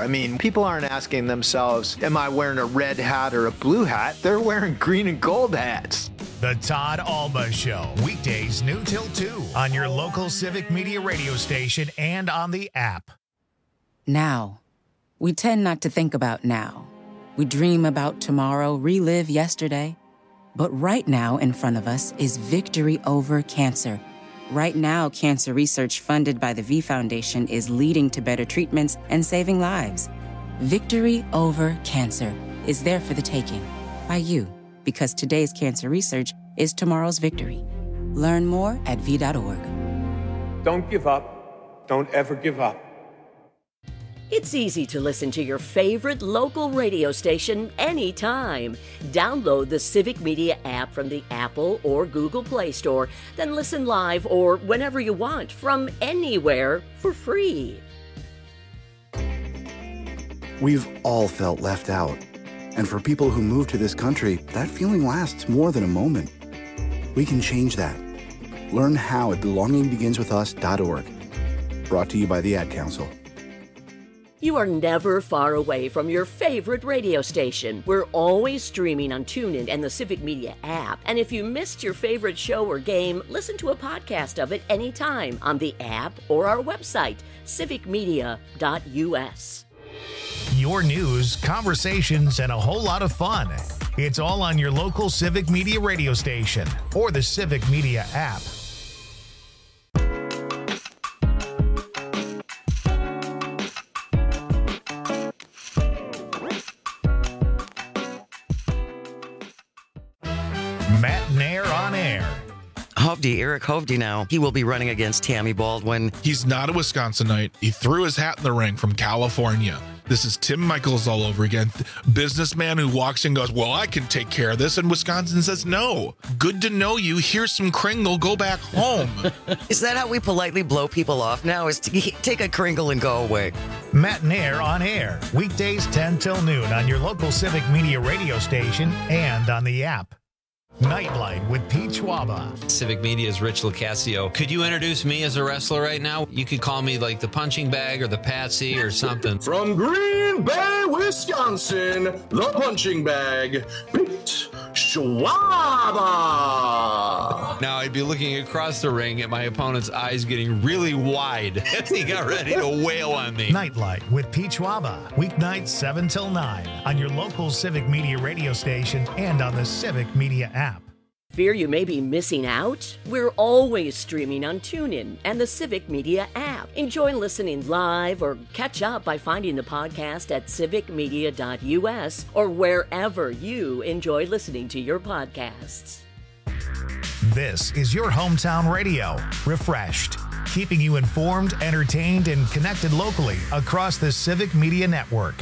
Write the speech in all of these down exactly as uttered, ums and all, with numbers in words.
I mean, people aren't asking themselves, am I wearing a red hat or a blue hat? They're wearing green and gold hats. The Todd Alba Show, weekdays noon till two on your local Civic Media radio station and on the app. Now. We tend not to think about now. We dream about tomorrow, relive yesterday. But right now in front of us is victory over cancer. Right now, cancer research funded by the V Foundation is leading to better treatments and saving lives. Victory over cancer is there for the taking by you, because today's cancer research is tomorrow's victory. Learn more at v dot org. Don't give up. Don't ever give up. It's easy to listen to your favorite local radio station anytime. Download the Civic Media app from the Apple or Google Play Store, then listen live or whenever you want from anywhere for free. We've all felt left out. And for people who move to this country, that feeling lasts more than a moment. We can change that. Learn how at belonging begins with us dot org. Brought to you by the Ad Council. You are never far away from your favorite radio station. We're always streaming on TuneIn and the Civic Media app. And if you missed your favorite show or game, listen to a podcast of it anytime on the app or our website, civic media dot u s. Your news, conversations, and a whole lot of fun. It's all on your local Civic Media radio station or the Civic Media app. Matt Nair on air. Hovde, Eric Hovde now. He will be running against Tammy Baldwin. He's not a Wisconsinite. He threw his hat in the ring from California. This is Tim Michaels all over again. Businessman who walks in and goes, well, I can take care of this. And Wisconsin says, no. Good to know you. Here's some Kringle. Go back home. Is that how we politely blow people off now? Is to take a Kringle and go away? Matt Nair on air. Weekdays ten till noon on your local Civic Media radio station and on the app. Nightlight with Pete Schwaba. Civic Media's Rich Lucasio. Could you introduce me as a wrestler right now? You could call me like the punching bag or the Patsy or something. From Green Bay, Wisconsin, the punching bag, Pete Schwaba. Now I'd be looking across the ring at my opponent's eyes getting really wide as he got ready to wail on me. Nightlight with Pete Schwaba. Weeknights seven till nine on your local Civic Media radio station and on the Civic Media app. Fear you may be missing out? We're always streaming on TuneIn and the Civic Media app. Enjoy listening live or catch up by finding the podcast at civic media dot u s or wherever you enjoy listening to your podcasts. This is your hometown radio, refreshed, keeping you informed, entertained, and connected locally across the Civic Media network.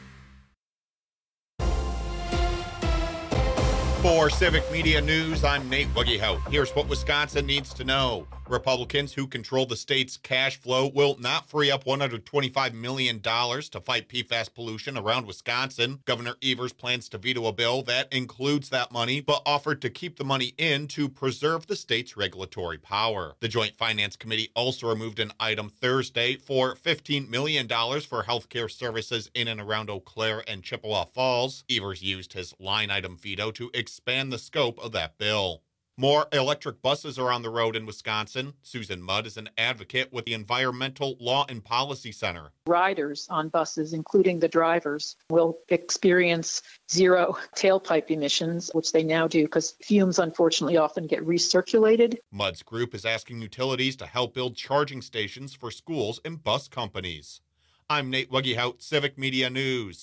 For Civic Media News, I'm Nate Wuggehout. Here's what Wisconsin needs to know. Republicans who control the state's cash flow will not free up one hundred twenty-five million dollars to fight P FAS pollution around Wisconsin. Governor Evers plans to veto a bill that includes that money, but offered to keep the money in to preserve the state's regulatory power. The Joint Finance Committee also removed an item Thursday for fifteen million dollars for healthcare services in and around Eau Claire and Chippewa Falls. Evers used his line item veto to expand the scope of that bill. More electric buses are on the road in Wisconsin. Susan Mudd is an advocate with the Environmental Law and Policy Center. Riders on buses, including the drivers, will experience zero tailpipe emissions, which they now do because fumes unfortunately often get recirculated. Mudd's group is asking utilities to help build charging stations for schools and bus companies. I'm Nate Wuggehout, Civic Media News.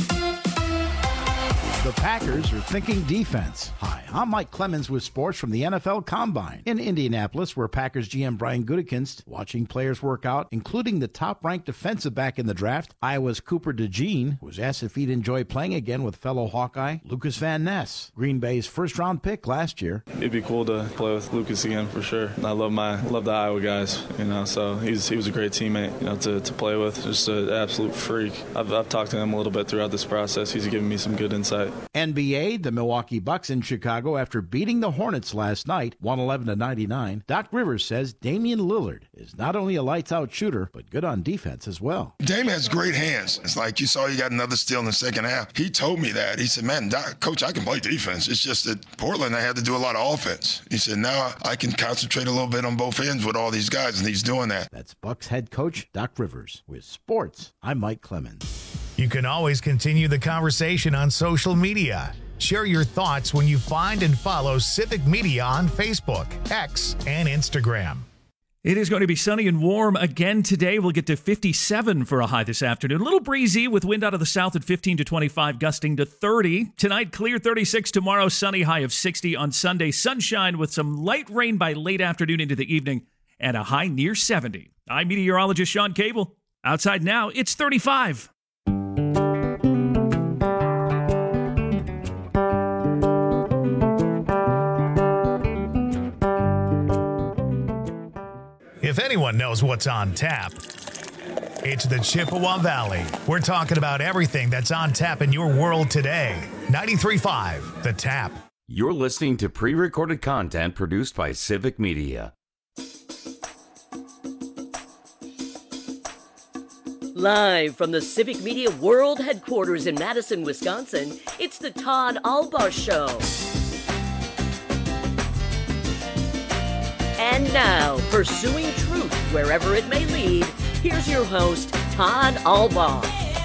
The Packers are thinking defense. Hi, I'm Mike Clemens with sports from the N F L Combine. In Indianapolis, where Packers G M Brian Gutekunst watching players work out, including the top-ranked defensive back in the draft, Iowa's Cooper DeJean, was asked if he'd enjoy playing again with fellow Hawkeye Lucas Van Ness, Green Bay's first-round pick last year. It'd be cool to play with Lucas again for sure. I love my love the Iowa guys, you know. So he's he was a great teammate, you know, to, to play with. Just an absolute freak. I've I've talked to him a little bit throughout this process. He's given me some good insight it. N B A, the Milwaukee Bucks in Chicago after beating the Hornets last night, one eleven to ninety-nine. Doc Rivers says Damian Lillard is not only a lights-out shooter, but good on defense as well. Dame has great hands. It's like you saw he got another steal in the second half. He told me that. He said, man, Doc, Coach, I can play defense. It's just that Portland, I had to do a lot of offense. He said, now I can concentrate a little bit on both ends with all these guys, and he's doing that. That's Bucks head coach Doc Rivers. With sports, I'm Mike Clemens. You can always continue the conversation on social media. Share your thoughts when you find and follow Civic Media on Facebook, X, and Instagram. It is going to be sunny and warm again today. We'll get to fifty-seven for a high this afternoon. A little breezy with wind out of the south at fifteen to twenty-five, gusting to thirty. Tonight, clear thirty-six. Tomorrow, sunny, high of sixty. On Sunday, sunshine with some light rain by late afternoon into the evening and a high near seventy. I'm meteorologist Sean Cable. Outside now, it's thirty-five. If anyone knows what's on tap, it's the Chippewa Valley. We're talking about everything that's on tap in your world today. ninety-three point five, The Tap. You're listening to pre-recorded content produced by Civic Media. Live from the Civic Media World Headquarters in Madison, Wisconsin, it's the Todd Albaugh Show. And now, pursuing truth wherever it may lead, here's your host, Todd Albaugh.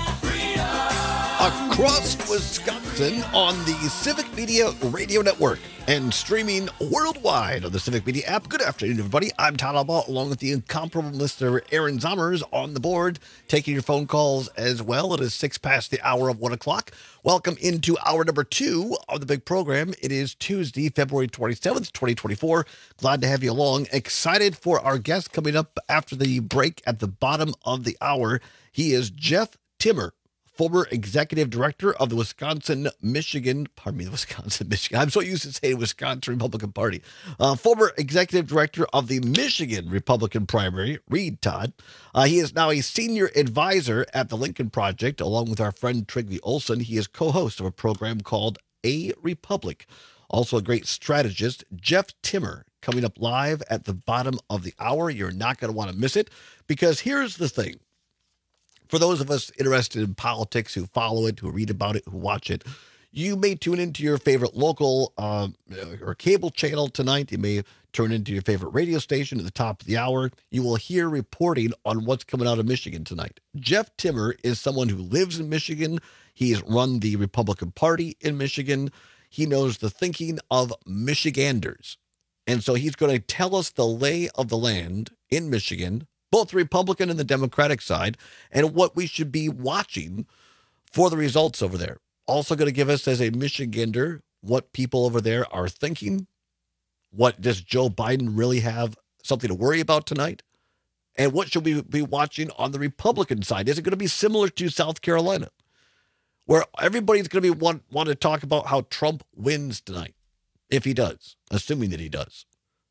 Across Wisconsin on the Civic Media Radio Network and streaming worldwide on the Civic Media app. Good afternoon, everybody. I'm Todd Albaugh, along with the incomparable Mister Aaron Zommers on the board, taking your phone calls as well. It is six past the hour of one o'clock. Welcome into hour number two of the big program. It is Tuesday, February twenty-seventh, twenty twenty-four. Glad to have you along. Excited for our guest coming up after the break at the bottom of the hour. He is Jeff Timmer, former executive director of the Wisconsin, Michigan, pardon me, the Wisconsin, Michigan. I'm so used to saying Wisconsin Republican Party. Uh, former executive director of the Michigan Republican primary, Reed Todd. Uh, he is now a senior advisor at the Lincoln Project, along with our friend Trygve Olsen. He is co-host of a program called A Republic. Also a great strategist, Jeff Timmer, coming up live at the bottom of the hour. You're not going to want to miss it, because here's the thing. For those of us interested in politics, who follow it, who read about it, who watch it, you may tune into your favorite local uh, or cable channel tonight. You may turn into your favorite radio station at the top of the hour. You will hear reporting on what's coming out of Michigan tonight. Jeff Timmer is someone who lives in Michigan. He has run the Republican Party in Michigan. He knows the thinking of Michiganders. And so he's going to tell us the lay of the land in Michigan, both the Republican and the Democratic side, and what we should be watching for the results over there. Also going to give us, as a Michigander, what people over there are thinking. What does Joe Biden really have something to worry about tonight? And what should we be watching on the Republican side? Is it going to be similar to South Carolina, where everybody's going to be want, want to talk about how Trump wins tonight, if he does, assuming that he does?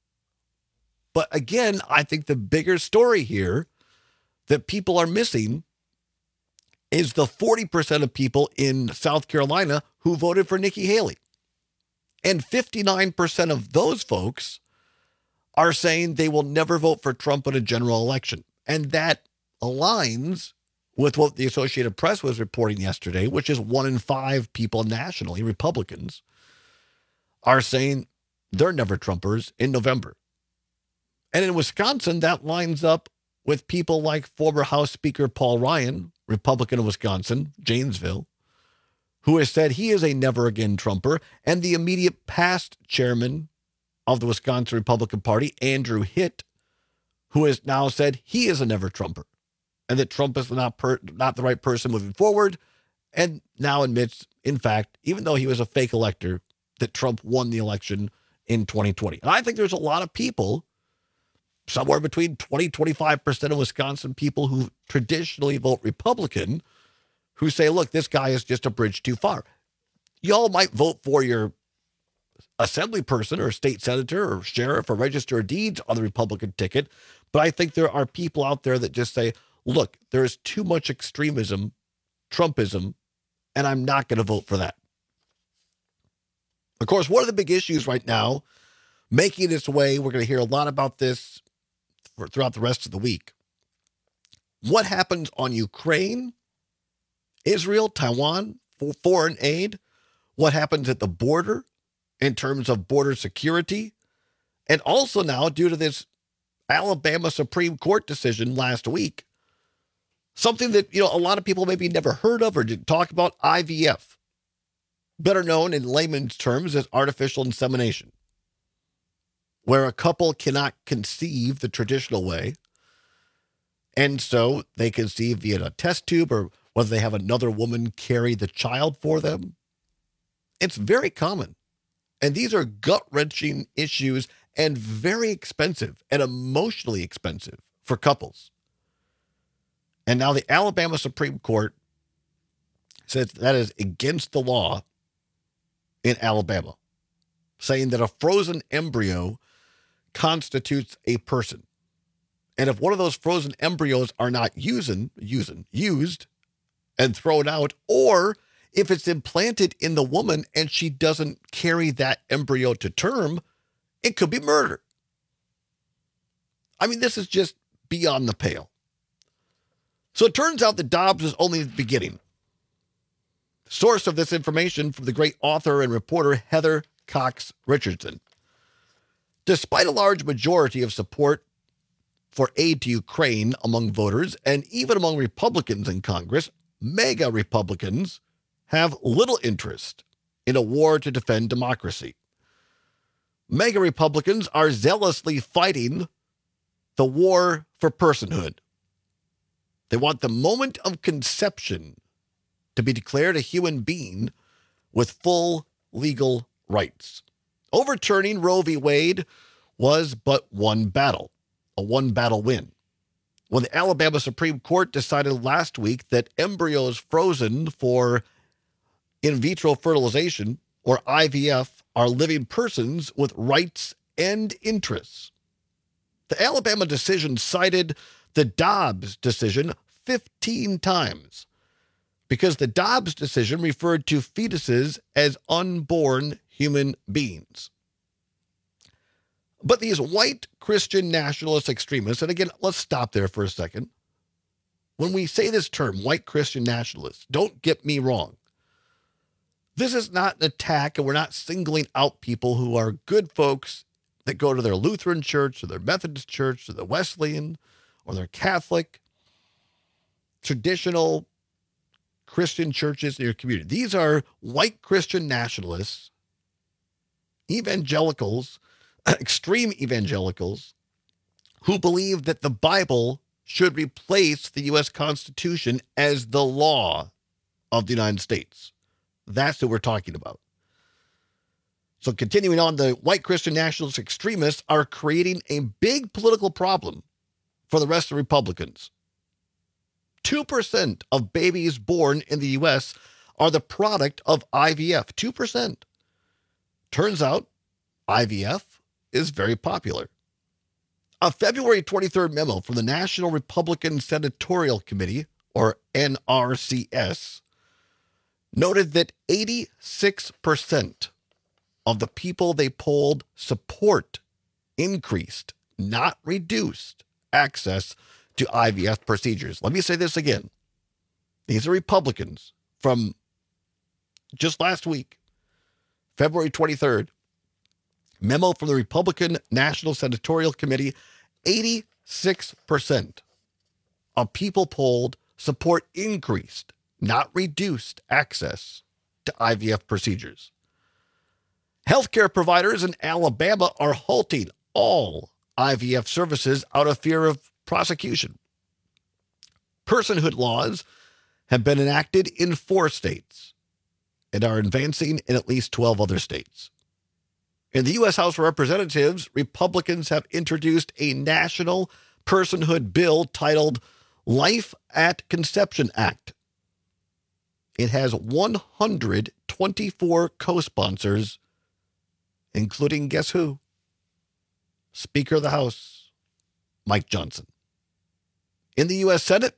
But again, I think the bigger story here that people are missing is the forty percent of people in South Carolina who voted for Nikki Haley. And fifty-nine percent of those folks are saying they will never vote for Trump in a general election. And that aligns with what the Associated Press was reporting yesterday, which is one in five people nationally, Republicans, are saying they're never Trumpers in November. And in Wisconsin, that lines up with people like former House Speaker Paul Ryan, Republican of Wisconsin, Janesville, who has said he is a never again Trumper, and the immediate past chairman of the Wisconsin Republican Party, Andrew Hitt, who has now said he is a never Trumper, and that Trump is not per, not the right person moving forward, and now admits, in fact, even though he was a fake elector, that Trump won the election in twenty twenty. And I think there's a lot of people, somewhere between twenty, twenty-five percent of Wisconsin people who traditionally vote Republican, who say, look, this guy is just a bridge too far. Y'all might vote for your assembly person or state senator or sheriff or register of deeds on the Republican ticket, but I think there are people out there that just say, look, there is too much extremism, Trumpism, and I'm not going to vote for that. Of course, one of the big issues right now, making its way, we're going to hear a lot about this for, throughout the rest of the week. What happens on Ukraine, Israel, Taiwan, for foreign aid? What happens at the border in terms of border security? And also now, due to this Alabama Supreme Court decision last week, something that, you know, a lot of people maybe never heard of or didn't talk about, I V F, better known in layman's terms as artificial insemination, where a couple cannot conceive the traditional way, and so they conceive via a test tube or whether they have another woman carry the child for them. It's very common. And these are gut-wrenching issues and very expensive and emotionally expensive for couples. And now the Alabama Supreme Court says that is against the law in Alabama, saying that a frozen embryo constitutes a person. And if one of those frozen embryos are not using, using, used and thrown out, or if it's implanted in the woman and she doesn't carry that embryo to term, it could be murder. I mean, this is just beyond the pale. So it turns out that Dobbs is only the beginning. Source of this information from the great author and reporter Heather Cox Richardson. Despite a large majority of support for aid to Ukraine among voters and even among Republicans in Congress, MAGA Republicans have little interest in a war to defend democracy. MAGA Republicans are zealously fighting the war for personhood. They want the moment of conception to be declared a human being with full legal rights. Overturning Roe v. Wade was but one battle, a one-battle win. When the Alabama Supreme Court decided last week that embryos frozen for in vitro fertilization, or I V F, are living persons with rights and interests. The Alabama decision cited the Dobbs decision fifteen times because the Dobbs decision referred to fetuses as unborn human beings. But these white Christian nationalist extremists, and again, let's stop there for a second. When we say this term, white Christian nationalists, don't get me wrong. This is not an attack, and we're not singling out people who are good folks that go to their Lutheran church or their Methodist church or their Wesleyan or their Catholic, traditional Christian churches in your community. These are white Christian nationalists, evangelicals, extreme evangelicals, who believe that the Bible should replace the U S Constitution as the law of the United States. That's what we're talking about. So continuing on, the white Christian nationalist extremists are creating a big political problem for the rest of Republicans. two percent of babies born in the U S are the product of I V F. two percent. Turns out I V F is very popular. A February twenty-third memo from the National Republican Senatorial Committee, or N R C S, noted that eighty-six percent of the people they polled support increased, not reduced, access to I V F procedures. Let me say this again. These are Republicans from just last week, February twenty-third. Memo from the Republican National Senatorial Committee, eighty-six percent of people polled support increased, not reduced, access to I V F procedures. Healthcare providers in Alabama are halting all I V F services out of fear of prosecution. Personhood laws have been enacted in four states and are advancing in at least twelve other states. In the U S House of Representatives, Republicans have introduced a national personhood bill titled Life at Conception Act. It has one hundred twenty-four co-sponsors, including guess who? Speaker of the House, Mike Johnson. In the U S Senate,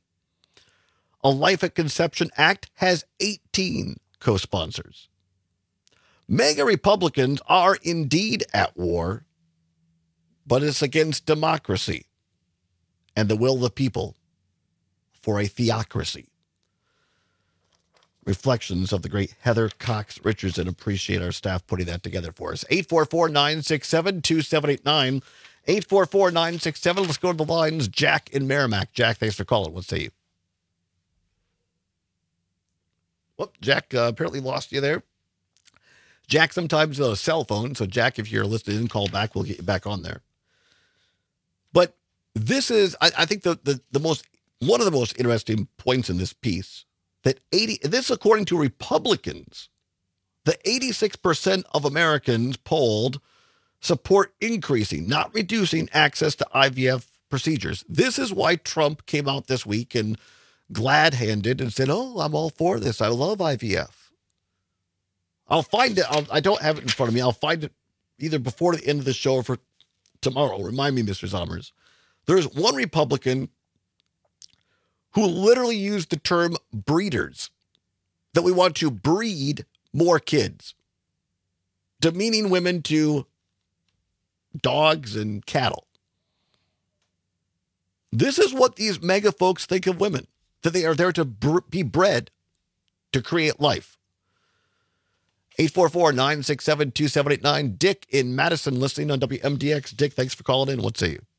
a Life at Conception Act has eighteen co-sponsors. MAGA Republicans are indeed at war, but it's against democracy and the will of the people for a theocracy. Reflections of the great Heather Cox Richardson. Appreciate our staff putting that together for us. eight four four, nine six seven, two seven eight nine. eight four four, nine six seven. Let's go to the lines. Jack in Merrimack. Jack, thanks for calling. What say you? Whoop, Jack uh, apparently lost you there. Jack sometimes a cell phone. So, Jack, if you're listening, call back. We'll get you back on there. But this is, I, I think, the, the the most one of the most interesting points in this piece. That eighty, this according to Republicans, the eighty-six percent of Americans polled support increasing, not reducing access to I V F procedures. This is why Trump came out this week and glad-handed and said, oh, I'm all for this. I love I V F. I'll find it. I'll, I don't have it in front of me. I'll find it either before the end of the show or for tomorrow. Remind me, Mister Zommers. There's one Republican who literally used the term breeders, that we want to breed more kids, demeaning women to dogs and cattle. This is what these mega folks think of women, that they are there to br- be bred to create life. eight four four, nine six seven, two seven eight nine. Dick in Madison listening on W M D X. Dick, thanks for calling in. What say you?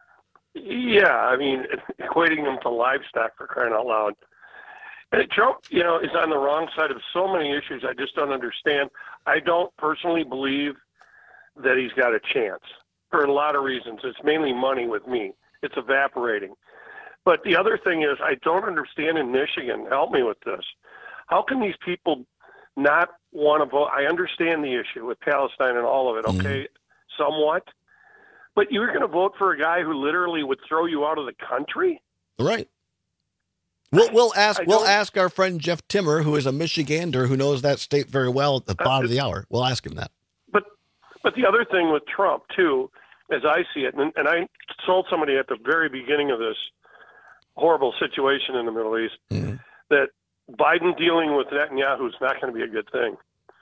Yeah, I mean, equating them to livestock, for crying out loud. And Trump, you know, is on the wrong side of so many issues I just don't understand. I don't personally believe that he's got a chance for a lot of reasons. It's mainly money with me. It's evaporating. But the other thing is, I don't understand in Michigan. Help me with this. How can these people not want to vote? I understand the issue with Palestine and all of it, okay, mm-hmm. somewhat. But you're going to vote for a guy who literally would throw you out of the country? Right. We'll, we'll ask we'll ask our friend Jeff Timmer, who is a Michigander who knows that state very well at the bottom uh, of the hour. We'll ask him that. But but the other thing with Trump, too, as I see it, and, and I told somebody at the very beginning of this horrible situation in the Middle East, mm-hmm. that Biden dealing with Netanyahu is not going to be a good thing.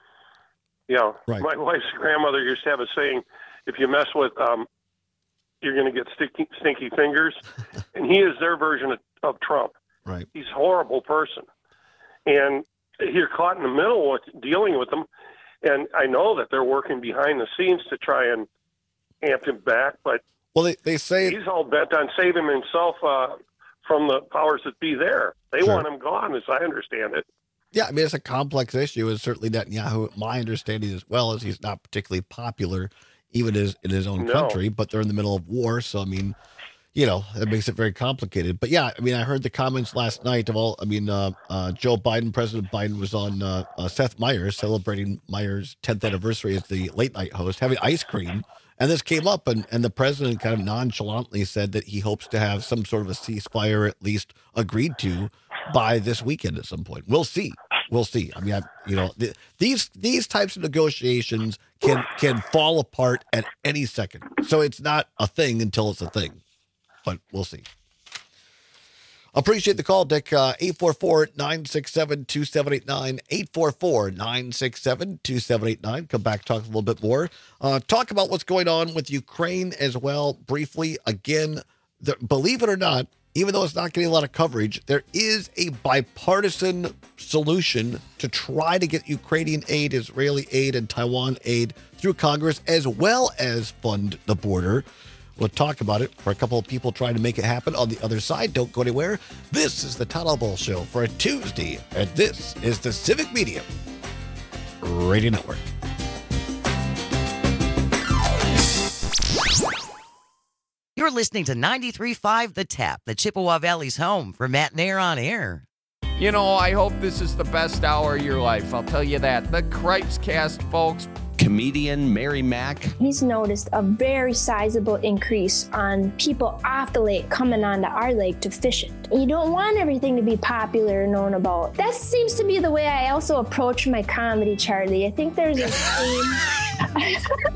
You know, right. My wife's grandmother used to have a saying, if you mess with um, you're going to get sticky, stinky fingers. And he is their version of, of Trump. Right. He's a horrible person. And you're caught in the middle with dealing with them. And I know that they're working behind the scenes to try and amp him back. But well, they, they say he's all bent on saving himself uh, from the powers that be there. They sure. want him gone, as I understand it. Yeah, I mean, it's a complex issue. And certainly Netanyahu, my understanding as well, is he's not particularly popular even as, in his own no. country, but they're in the middle of war. So, I mean, you know, that makes it very complicated. But yeah, I mean, I heard the comments last night of all, I mean, uh, uh, Joe Biden, President Biden was on uh, uh, Seth Meyers, celebrating Meyers' tenth anniversary as the late night host, having ice cream. And this came up, and, and the president kind of nonchalantly said that he hopes to have some sort of a ceasefire at least agreed to by this weekend at some point. We'll see. We'll see. I mean, I, you know, th- these these types of negotiations can can fall apart at any second. So it's not a thing until it's a thing. But we'll see. Appreciate the call, Dick. Uh, eight four four, nine six seven, two seven eight nine. eight four four, nine six seven, two seven eight nine. Come back, talk a little bit more. Uh, talk about what's going on with Ukraine as well, briefly. Again, the, believe it or not, even though it's not getting a lot of coverage, there is a bipartisan solution to try to get Ukrainian aid, Israeli aid, and Taiwan aid through Congress, as well as fund the border. We'll talk about it for a couple of people trying to make it happen on the other side. Don't go anywhere. This is the Todd Ball Show for a Tuesday, and this is the Civic Media Radio Network. You're listening to ninety-three point five The Tap, the Chippewa Valley's home for Matt and Air on Air. You know, I hope this is the best hour of your life. I'll tell you that. The Cripes Cast, folks. Comedian Mary Mack. He's noticed a very sizable increase on people off the lake coming onto our lake to fish it. You don't want everything to be popular and known about. That seems to be the way I also approach my comedy, Charlie. I think there's a theme.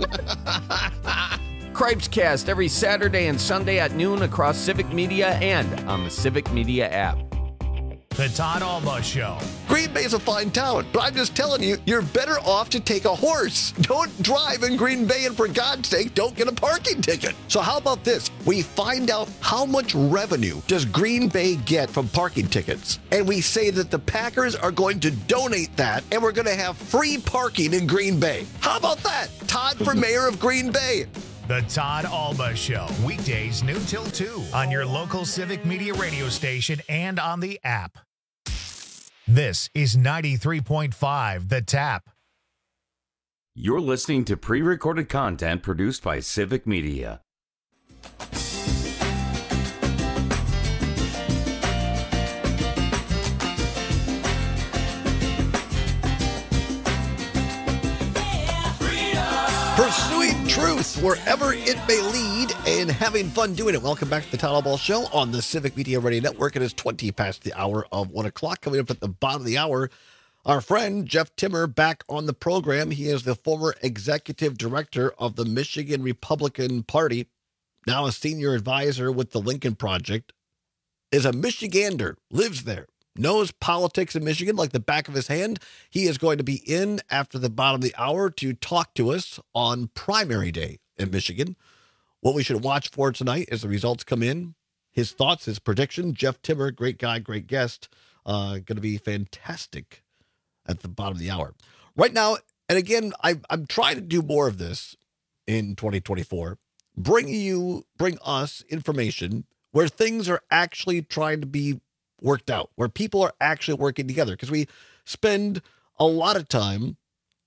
Cripes Cast every Saturday and Sunday at noon across Civic Media and on the Civic Media app. The Todd Alba Show. Green Bay's a fine town, but I'm just telling you, you're better off to take a horse. Don't drive in Green Bay, and for God's sake, don't get a parking ticket. So how about this? We find out how much revenue does Green Bay get from parking tickets, and we say that the Packers are going to donate that, and we're going to have free parking in Green Bay. How about that? Todd for mayor of Green Bay. The Todd Alba Show. Weekdays noon till two on your local Civic Media radio station and on the app. This is ninety-three point five The Tap. You're listening to pre-recorded content produced by Civic Media. Pursuing truth wherever it may lead and having fun doing it. Welcome back to the Todd Ball Show on the Civic Media Radio Network. It is twenty past the hour of one o'clock. Coming up at the bottom of the hour, our friend Jeff Timmer back on the program. He is the former executive director of the Michigan Republican Party, now a senior advisor with the Lincoln Project, is a Michigander, lives there, knows politics in Michigan like the back of his hand. He is going to be in after the bottom of the hour to talk to us on primary day in Michigan. What we should watch for tonight as the results come in, his thoughts, his prediction. Jeff Timmer, great guy, great guest. Uh, going to be fantastic at the bottom of the hour. Right now, and again, I, I'm trying to do more of this in twenty twenty-four. Bring you, bring us information where things are actually trying to be worked out, where people are actually working together, because we spend a lot of time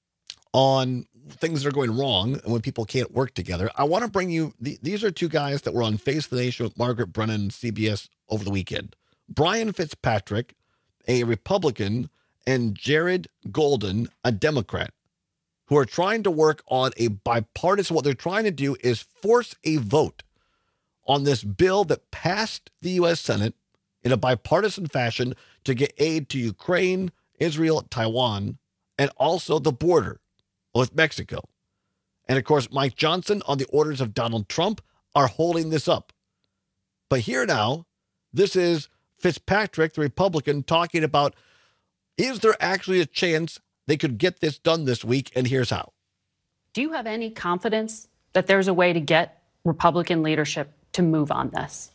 on things that are going wrong and when people can't work together. I want to bring you, the, these are two guys that were on Face the Nation with Margaret Brennan and C B S over the weekend. Brian Fitzpatrick, a Republican, and Jared Golden, a Democrat, who are trying to work on a bipartisan, what they're trying to do is force a vote on this bill that passed the U S Senate in a bipartisan fashion to get aid to Ukraine, Israel, Taiwan, and also the border with Mexico. And of course, Mike Johnson, on the orders of Donald Trump, are holding this up. But here now, this is Fitzpatrick, the Republican, talking about, is there actually a chance they could get this done this week? And here's how. Do you have any confidence that there's a way to get Republican leadership to move on this?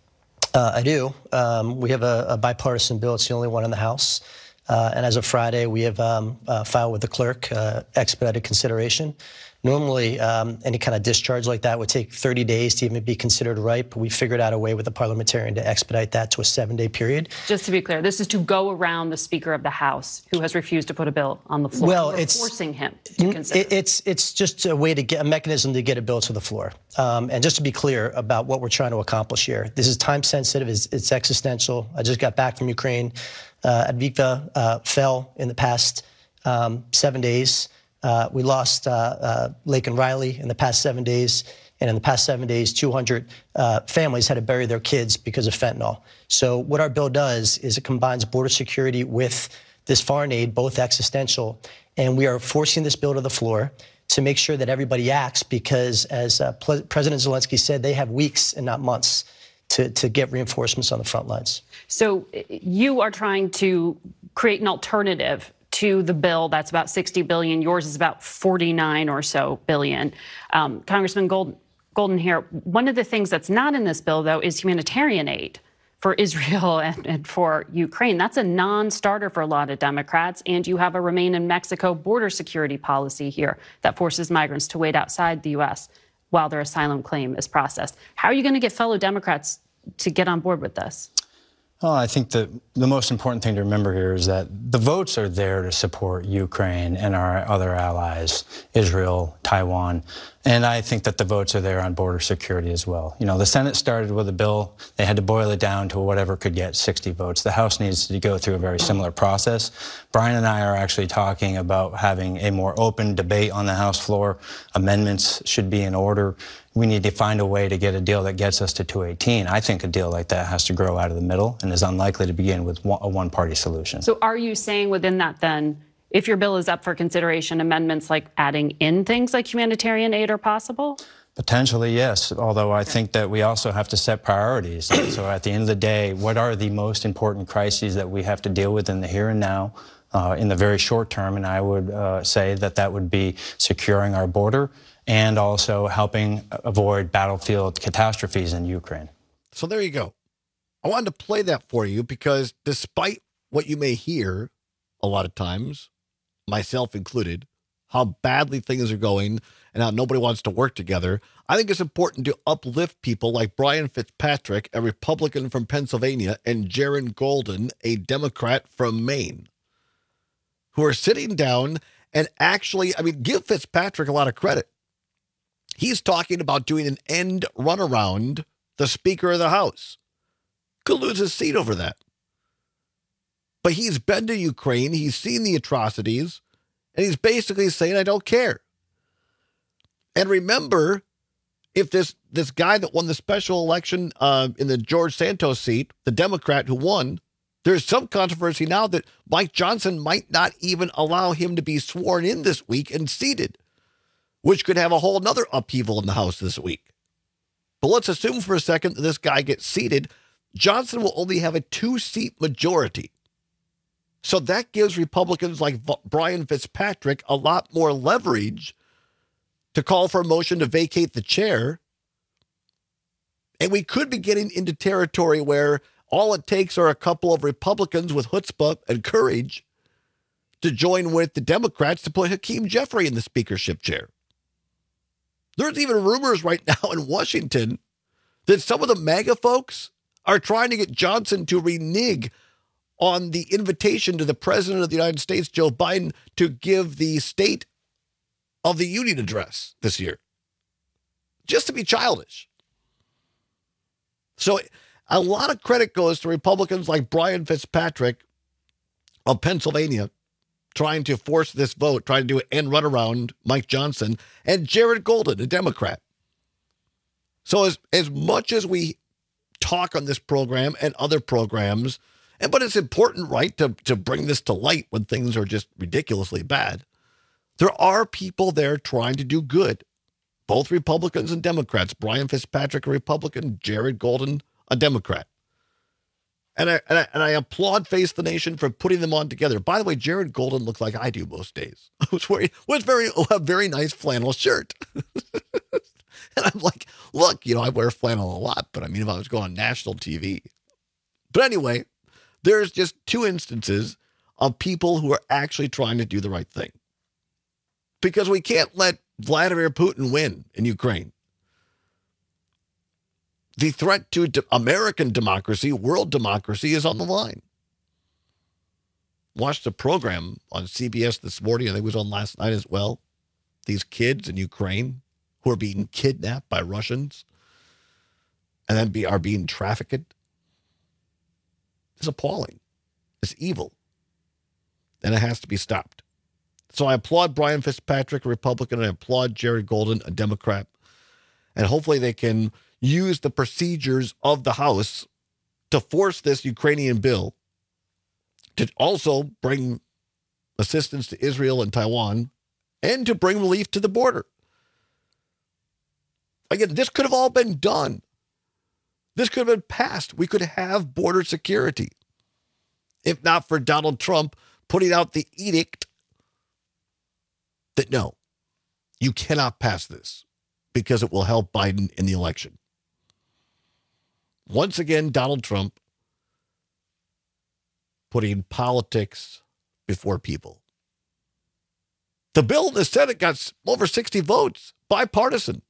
Uh, I do. Um, we have a, a bipartisan bill. It's the only one in the House. Uh, and as of Friday, we have um, uh, filed with the clerk uh, expedited consideration. Normally, um, any kind of discharge like that would take thirty days to even be considered ripe. We figured out a way with the parliamentarian to expedite that to a seven-day period. Just to be clear, this is to go around the Speaker of the House, who has refused to put a bill on the floor. Well, We're it's forcing him to consider. It, it's it's just a way to get a mechanism to get a bill to the floor. Um, and just to be clear about what we're trying to accomplish here, this is time sensitive. It's, it's existential. I just got back from Ukraine. Uh, Advika uh, fell in the past um, seven days. Uh, we lost uh, uh, Laken Riley in the past seven days. And in the past seven days, two hundred uh, families had to bury their kids because of fentanyl. So what our bill does is it combines border security with this foreign aid, both existential. And we are forcing this bill to the floor to make sure that everybody acts because, as uh, Ple- President Zelensky said, they have weeks and not months to, to get reinforcements on the front lines. So you are trying to create an alternative to the bill that's about sixty billion. Yours is about forty-nine or so billion. Um, Congressman Golden, Golden here, one of the things that's not in this bill, though, is humanitarian aid for Israel and, and for Ukraine. That's a non-starter for a lot of Democrats. And you have a Remain in Mexico border security policy here that forces migrants to wait outside the U S while their asylum claim is processed. How are you going to get fellow Democrats to get on board with this? Well, I think that the most important thing to remember here is that the votes are there to support Ukraine and our other allies, Israel, Taiwan. And I think that the votes are there on border security as well. You know, the Senate started with a bill. They had to boil it down to whatever could get sixty votes. The House needs to go through a very similar process. Brian and I are actually talking about having a more open debate on the House floor. Amendments should be in order. We need to find a way to get a deal that gets us to two eighteen. I think a deal like that has to grow out of the middle and is unlikely to begin with a one-party solution. So are you saying within that then, if your bill is up for consideration, amendments like adding in things like humanitarian aid are possible? Potentially, yes, although I think that we also have to set priorities. So at the end of the day, what are the most important crises that we have to deal with in the here and now, uh, in the very short term? And I would uh, say that that would be securing our border and also helping avoid battlefield catastrophes in Ukraine. So there you go. I wanted to play that for you because despite what you may hear a lot of times, myself included, how badly things are going and how nobody wants to work together, I think it's important to uplift people like Brian Fitzpatrick, a Republican from Pennsylvania, and Jared Golden, a Democrat from Maine, who are sitting down and actually, I mean, give Fitzpatrick a lot of credit. He's talking about doing an end run around the Speaker of the House. Could lose his seat over that. But he's been to Ukraine, he's seen the atrocities, and he's basically saying, I don't care. And remember, if this, this guy that won the special election uh, in the George Santos seat, the Democrat who won, there's some controversy now that Mike Johnson might not even allow him to be sworn in this week and seated, which could have a whole nother upheaval in the House this week. But let's assume for a second that this guy gets seated. Johnson will only have a two-seat majority. So that gives Republicans like Brian Fitzpatrick a lot more leverage to call for a motion to vacate the chair. And we could be getting into territory where all it takes are a couple of Republicans with chutzpah and courage to join with the Democrats to put Hakeem Jeffrey in the speakership chair. There's even rumors right now in Washington that some of the MAGA folks are trying to get Johnson to renege on the invitation to the President of the United States, Joe Biden, to give the State of the Union address this year, just to be childish. So a lot of credit goes to Republicans like Brian Fitzpatrick of Pennsylvania trying to force this vote, trying to do an end run around Mike Johnson, and Jared Golden, a Democrat. So as, as much as we talk on this program and other programs, and but it's important, right, to, to bring this to light when things are just ridiculously bad. There are people there trying to do good, both Republicans and Democrats. Brian Fitzpatrick, a Republican, Jared Golden, a Democrat. And I, and I, and I applaud Face the Nation for putting them on together. By the way, Jared Golden looks like I do most days. was wearing was very a very nice flannel shirt. And I'm like, look, you know, I wear flannel a lot, but I mean, if I was going on national T V. But anyway, there's just two instances of people who are actually trying to do the right thing. Because we can't let Vladimir Putin win in Ukraine. The threat to de- American democracy, world democracy, is on the line. Watched a program on C B S this morning, I think it was on last night as well. These kids in Ukraine who are being kidnapped by Russians and then be, are being trafficked. It's appalling. It's evil. And it has to be stopped. So I applaud Brian Fitzpatrick, a Republican, and I applaud Jared Golden, a Democrat. And hopefully they can use the procedures of the House to force this Ukrainian bill to also bring assistance to Israel and Taiwan and to bring relief to the border. Again, this could have all been done. This could have been passed. We could have border security. If not for Donald Trump putting out the edict that no, you cannot pass this because it will help Biden in the election. Once again, Donald Trump putting politics before people. The bill in the Senate got over sixty votes, bipartisan.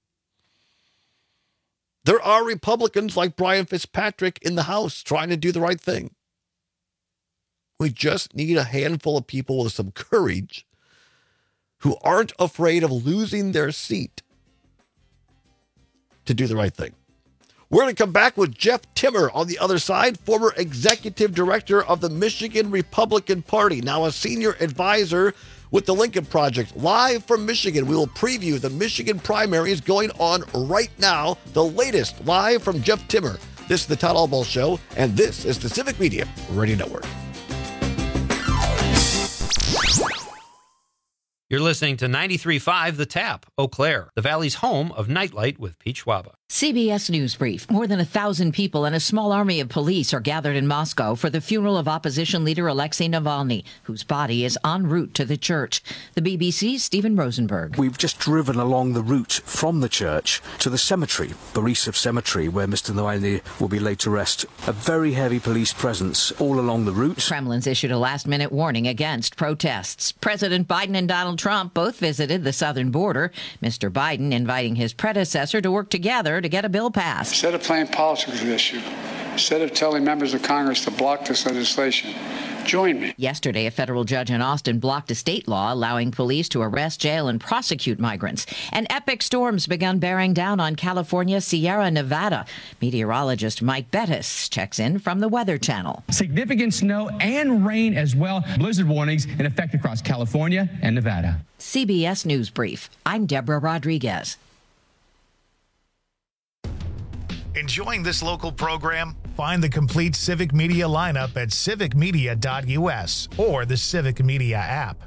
There are Republicans like Brian Fitzpatrick in the House trying to do the right thing. We just need a handful of people with some courage who aren't afraid of losing their seat to do the right thing. We're going to come back with Jeff Timmer on the other side, former executive director of the Michigan Republican Party, now a senior advisor with the Lincoln Project. Live from Michigan, we will preview the Michigan primaries going on right now. The latest live from Jeff Timmer. This is the Todd Albaugh Show, and this is the Civic Media Radio Network. You're listening to ninety-three point five The Tap, Eau Claire, the Valley's home of Nightlight with Pete Schwaba. C B S News Brief. More than a thousand people and a small army of police are gathered in Moscow for the funeral of opposition leader Alexei Navalny, whose body is en route to the church. The B B C's Stephen Rosenberg. We've just driven along the route from the church to the cemetery, Borisov Cemetery, where Mister Navalny will be laid to rest. A very heavy police presence all along the route. The Kremlin's issued a last-minute warning against protests. President Biden and Donald Trump both visited the southern border. Mister Biden inviting his predecessor to work together to get a bill passed. Instead of playing politics with the issue, instead of telling members of Congress to block this legislation, join me. Yesterday, a federal judge in Austin blocked a state law allowing police to arrest, jail, and prosecute migrants. And epic storms begun bearing down on California's Sierra Nevada. Meteorologist Mike Bettis checks in from the Weather Channel. Significant snow and rain as well. Blizzard warnings in effect across California and Nevada. C B S News Brief. I'm Deborah Rodriguez. Enjoying this local program? Find the complete Civic Media lineup at civic media dot u s or the Civic Media app.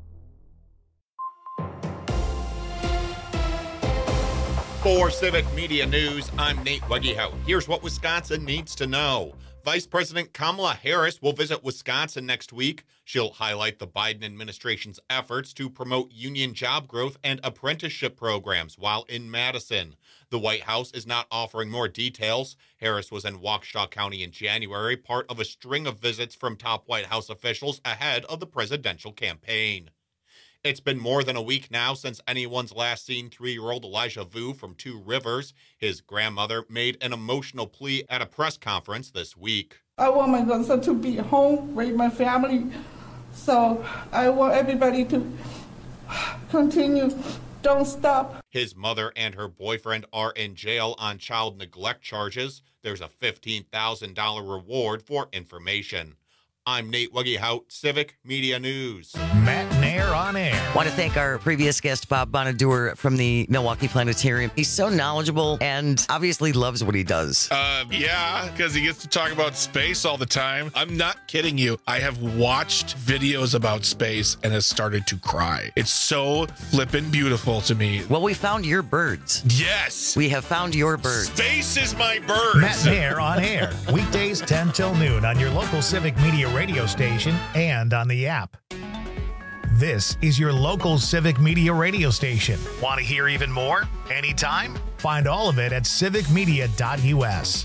For Civic Media News, I'm Nate Weggehout. Here's what Wisconsin needs to know. Vice President Kamala Harris will visit Wisconsin next week. She'll highlight the Biden administration's efforts to promote union job growth and apprenticeship programs while in Madison. The White House is not offering more details. Harris was in Waukesha County in January, part of a string of visits from top White House officials ahead of the presidential campaign. It's been more than a week now since anyone's last seen three-year-old Elijah Vu from Two Rivers. His grandmother made an emotional plea at a press conference this week. I want my grandson to be home, raise my family. So I want everybody to continue. Don't stop. His mother and her boyfriend are in jail on child neglect charges. There's a fifteen thousand dollars reward for information. I'm Nate Weggehout, Civic Media News. Matt Nair on air. Want to thank our previous guest, Bob Bonadur from the Milwaukee Planetarium. He's so knowledgeable and obviously loves what he does. Uh, yeah, because he gets to talk about space all the time. I'm not kidding you. I have watched videos about space and has started to cry. It's so flippin' beautiful to me. Well, we found your birds. Yes. We have found your birds. Space is my birds. Matt Nair on air. Weekdays ten till noon on your local Civic Media radio station and on the app. This is your local Civic Media radio station. Want to hear even more? Anytime? Find all of it at civic media dot u s.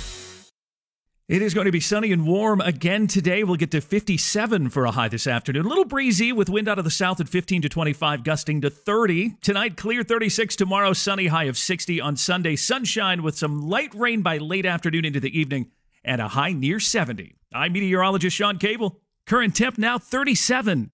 It is going to be sunny and warm again today. We'll get to fifty-seven for a high this afternoon. A little breezy with wind out of the south at fifteen to twenty-five, gusting to thirty. Tonight, clear thirty-six. Tomorrow, sunny, high of sixty. On Sunday, sunshine with some light rain by late afternoon into the evening and a high near seventy. I'm meteorologist Sean Cable. Current temp now thirty-seven.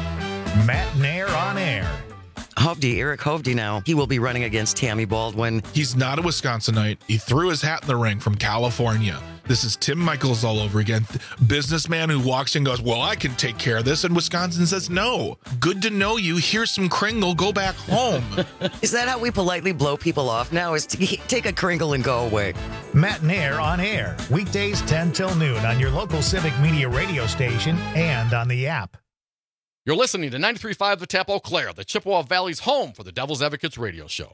Matt Nair on air. Hovde, Eric Hovde now. He will be running against Tammy Baldwin. He's not a Wisconsinite. He threw his hat in the ring from California. This is Tim Michaels all over again. Businessman who walks in and goes, well, I can take care of this. And Wisconsin says, no. Good to know you. Here's some Kringle. Go back home. Is that how we politely blow people off now? Is to take a Kringle and go away? Matt Nair on air. Weekdays ten till noon on your local Civic Media radio station and on the app. You're listening to ninety-three point five The Tap, Eau Claire, the Chippewa Valley's home for the Devil's Advocates radio show.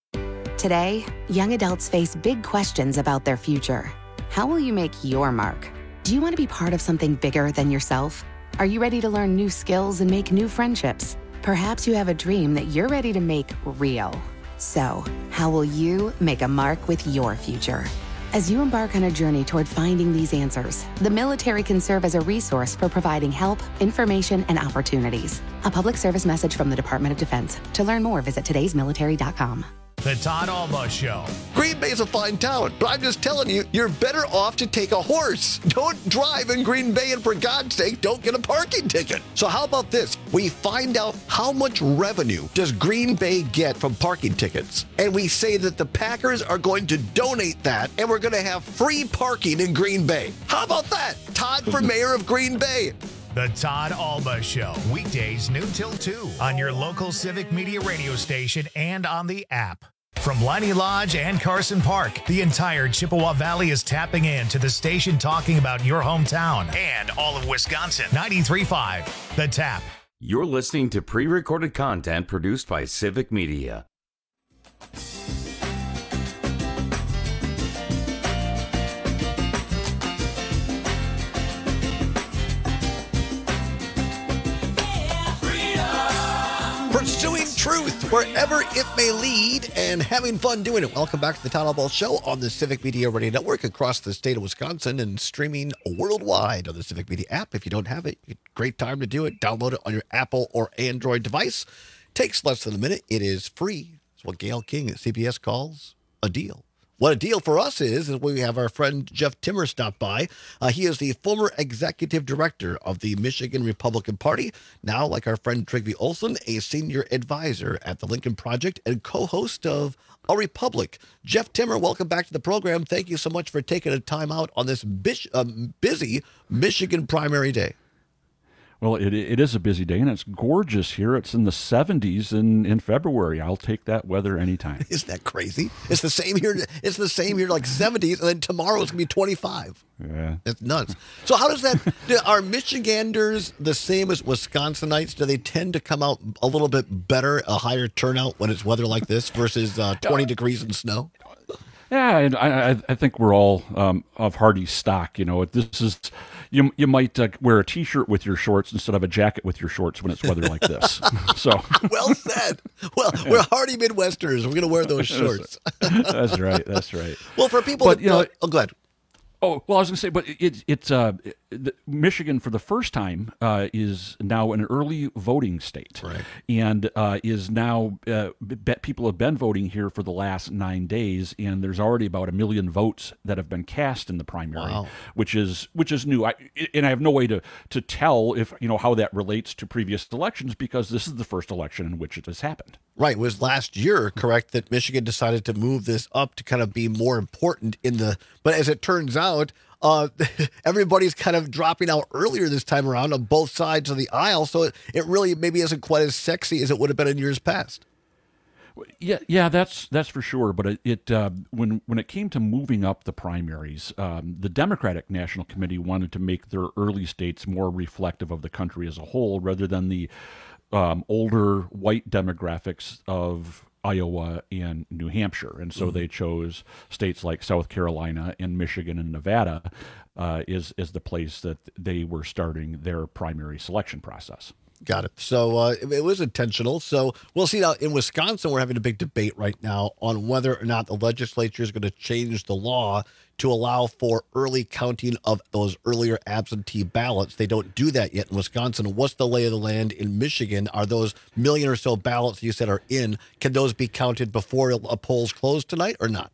Today, young adults face big questions about their future. How will you make your mark? Do you want to be part of something bigger than yourself? Are you ready to learn new skills and make new friendships? Perhaps you have a dream that you're ready to make real. So, how will you make a mark with your future? As you embark on a journey toward finding these answers, the military can serve as a resource for providing help, information, and opportunities. A public service message from the Department of Defense. To learn more, visit todays military dot com. The Todd Alba Show. Green Bay is a fine town, but I'm just telling you, you're better off to take a horse. Don't drive in Green Bay, and for God's sake, don't get a parking ticket. So how about this? We find out how much revenue does Green Bay get from parking tickets, and we say that the Packers are going to donate that, and we're going to have free parking in Green Bay. How about that? Todd for mayor of Green Bay. The Todd Alba Show, weekdays noon till two on your local Civic Media radio station and on the app. From Liney Lodge and Carson Park, the entire Chippewa Valley is tapping in to the station talking about your hometown and all of Wisconsin. ninety-three point five The Tap. You're listening to pre-recorded content produced by Civic Media. Pursuing truth wherever it may lead and having fun doing it. Welcome back to the Todd Ball Show on the Civic Media Radio Network across the state of Wisconsin and streaming worldwide on the Civic Media app. If you don't have it, great time to do it. Download it on your Apple or Android device. Takes less than a minute. It is free. It's what Gail King at C B S calls a deal. What a deal for us is, is we have our friend Jeff Timmer stop by. Uh, he is the former executive director of the Michigan Republican Party. Now, like our friend Trygve Olsen, a senior advisor at the Lincoln Project and co-host of A Republic. Jeff Timmer, welcome back to the program. Thank you so much for taking a time out on this bis- um, busy Michigan primary day. Well, it it is a busy day, and it's gorgeous here. It's in the seventies in, in February. I'll take that weather anytime. Isn't that crazy? It's the same here. It's the same here, like seventies, and then tomorrow it's going to be twenty-five. Yeah. It's nuts. So how does that, are Michiganders the same as Wisconsinites? Do they tend to come out a little bit better, a higher turnout when it's weather like this versus uh, twenty degrees and snow? Yeah, and I, I think we're all um, of hardy stock. You know, this is you. You might uh, wear a T-shirt with your shorts instead of a jacket with your shorts when it's weather like this. So well said. Well, we're hardy Midwesterners. We're going to wear those shorts. That's right. That's right. Well, for people, but that, you know, uh, oh, go ahead. Oh, well, I was going to say, but it, it's uh, the, Michigan for the first time uh, is now an early voting state, right. and uh, is now uh, be, people have been voting here for the last nine days, and there's already about a million votes that have been cast in the primary, wow. which is which is new. I, and I have no way to to tell if you know how that relates to previous elections because this is the first election in which it has happened. Right, it was last year, correct, that Michigan decided to move this up to kind of be more important in the, but as it turns out, uh, everybody's kind of dropping out earlier this time around on both sides of the aisle, so it, it really maybe isn't quite as sexy as it would have been in years past. Yeah, yeah, that's that's for sure. But it, it uh, when when it came to moving up the primaries, um, the Democratic National Committee wanted to make their early states more reflective of the country as a whole, rather than the um, older white demographics of Iowa and New Hampshire. And so mm-hmm. they chose states like South Carolina and Michigan and Nevada uh, is is the place that they were starting their primary selection process. Got it. So uh, it was intentional. So we'll see now in Wisconsin, we're having a big debate right now on whether or not the legislature is going to change the law to allow for early counting of those earlier absentee ballots. They don't do that yet in Wisconsin. What's the lay of the land in Michigan? Are those million or so ballots you said are in, can those be counted before a polls close tonight or not?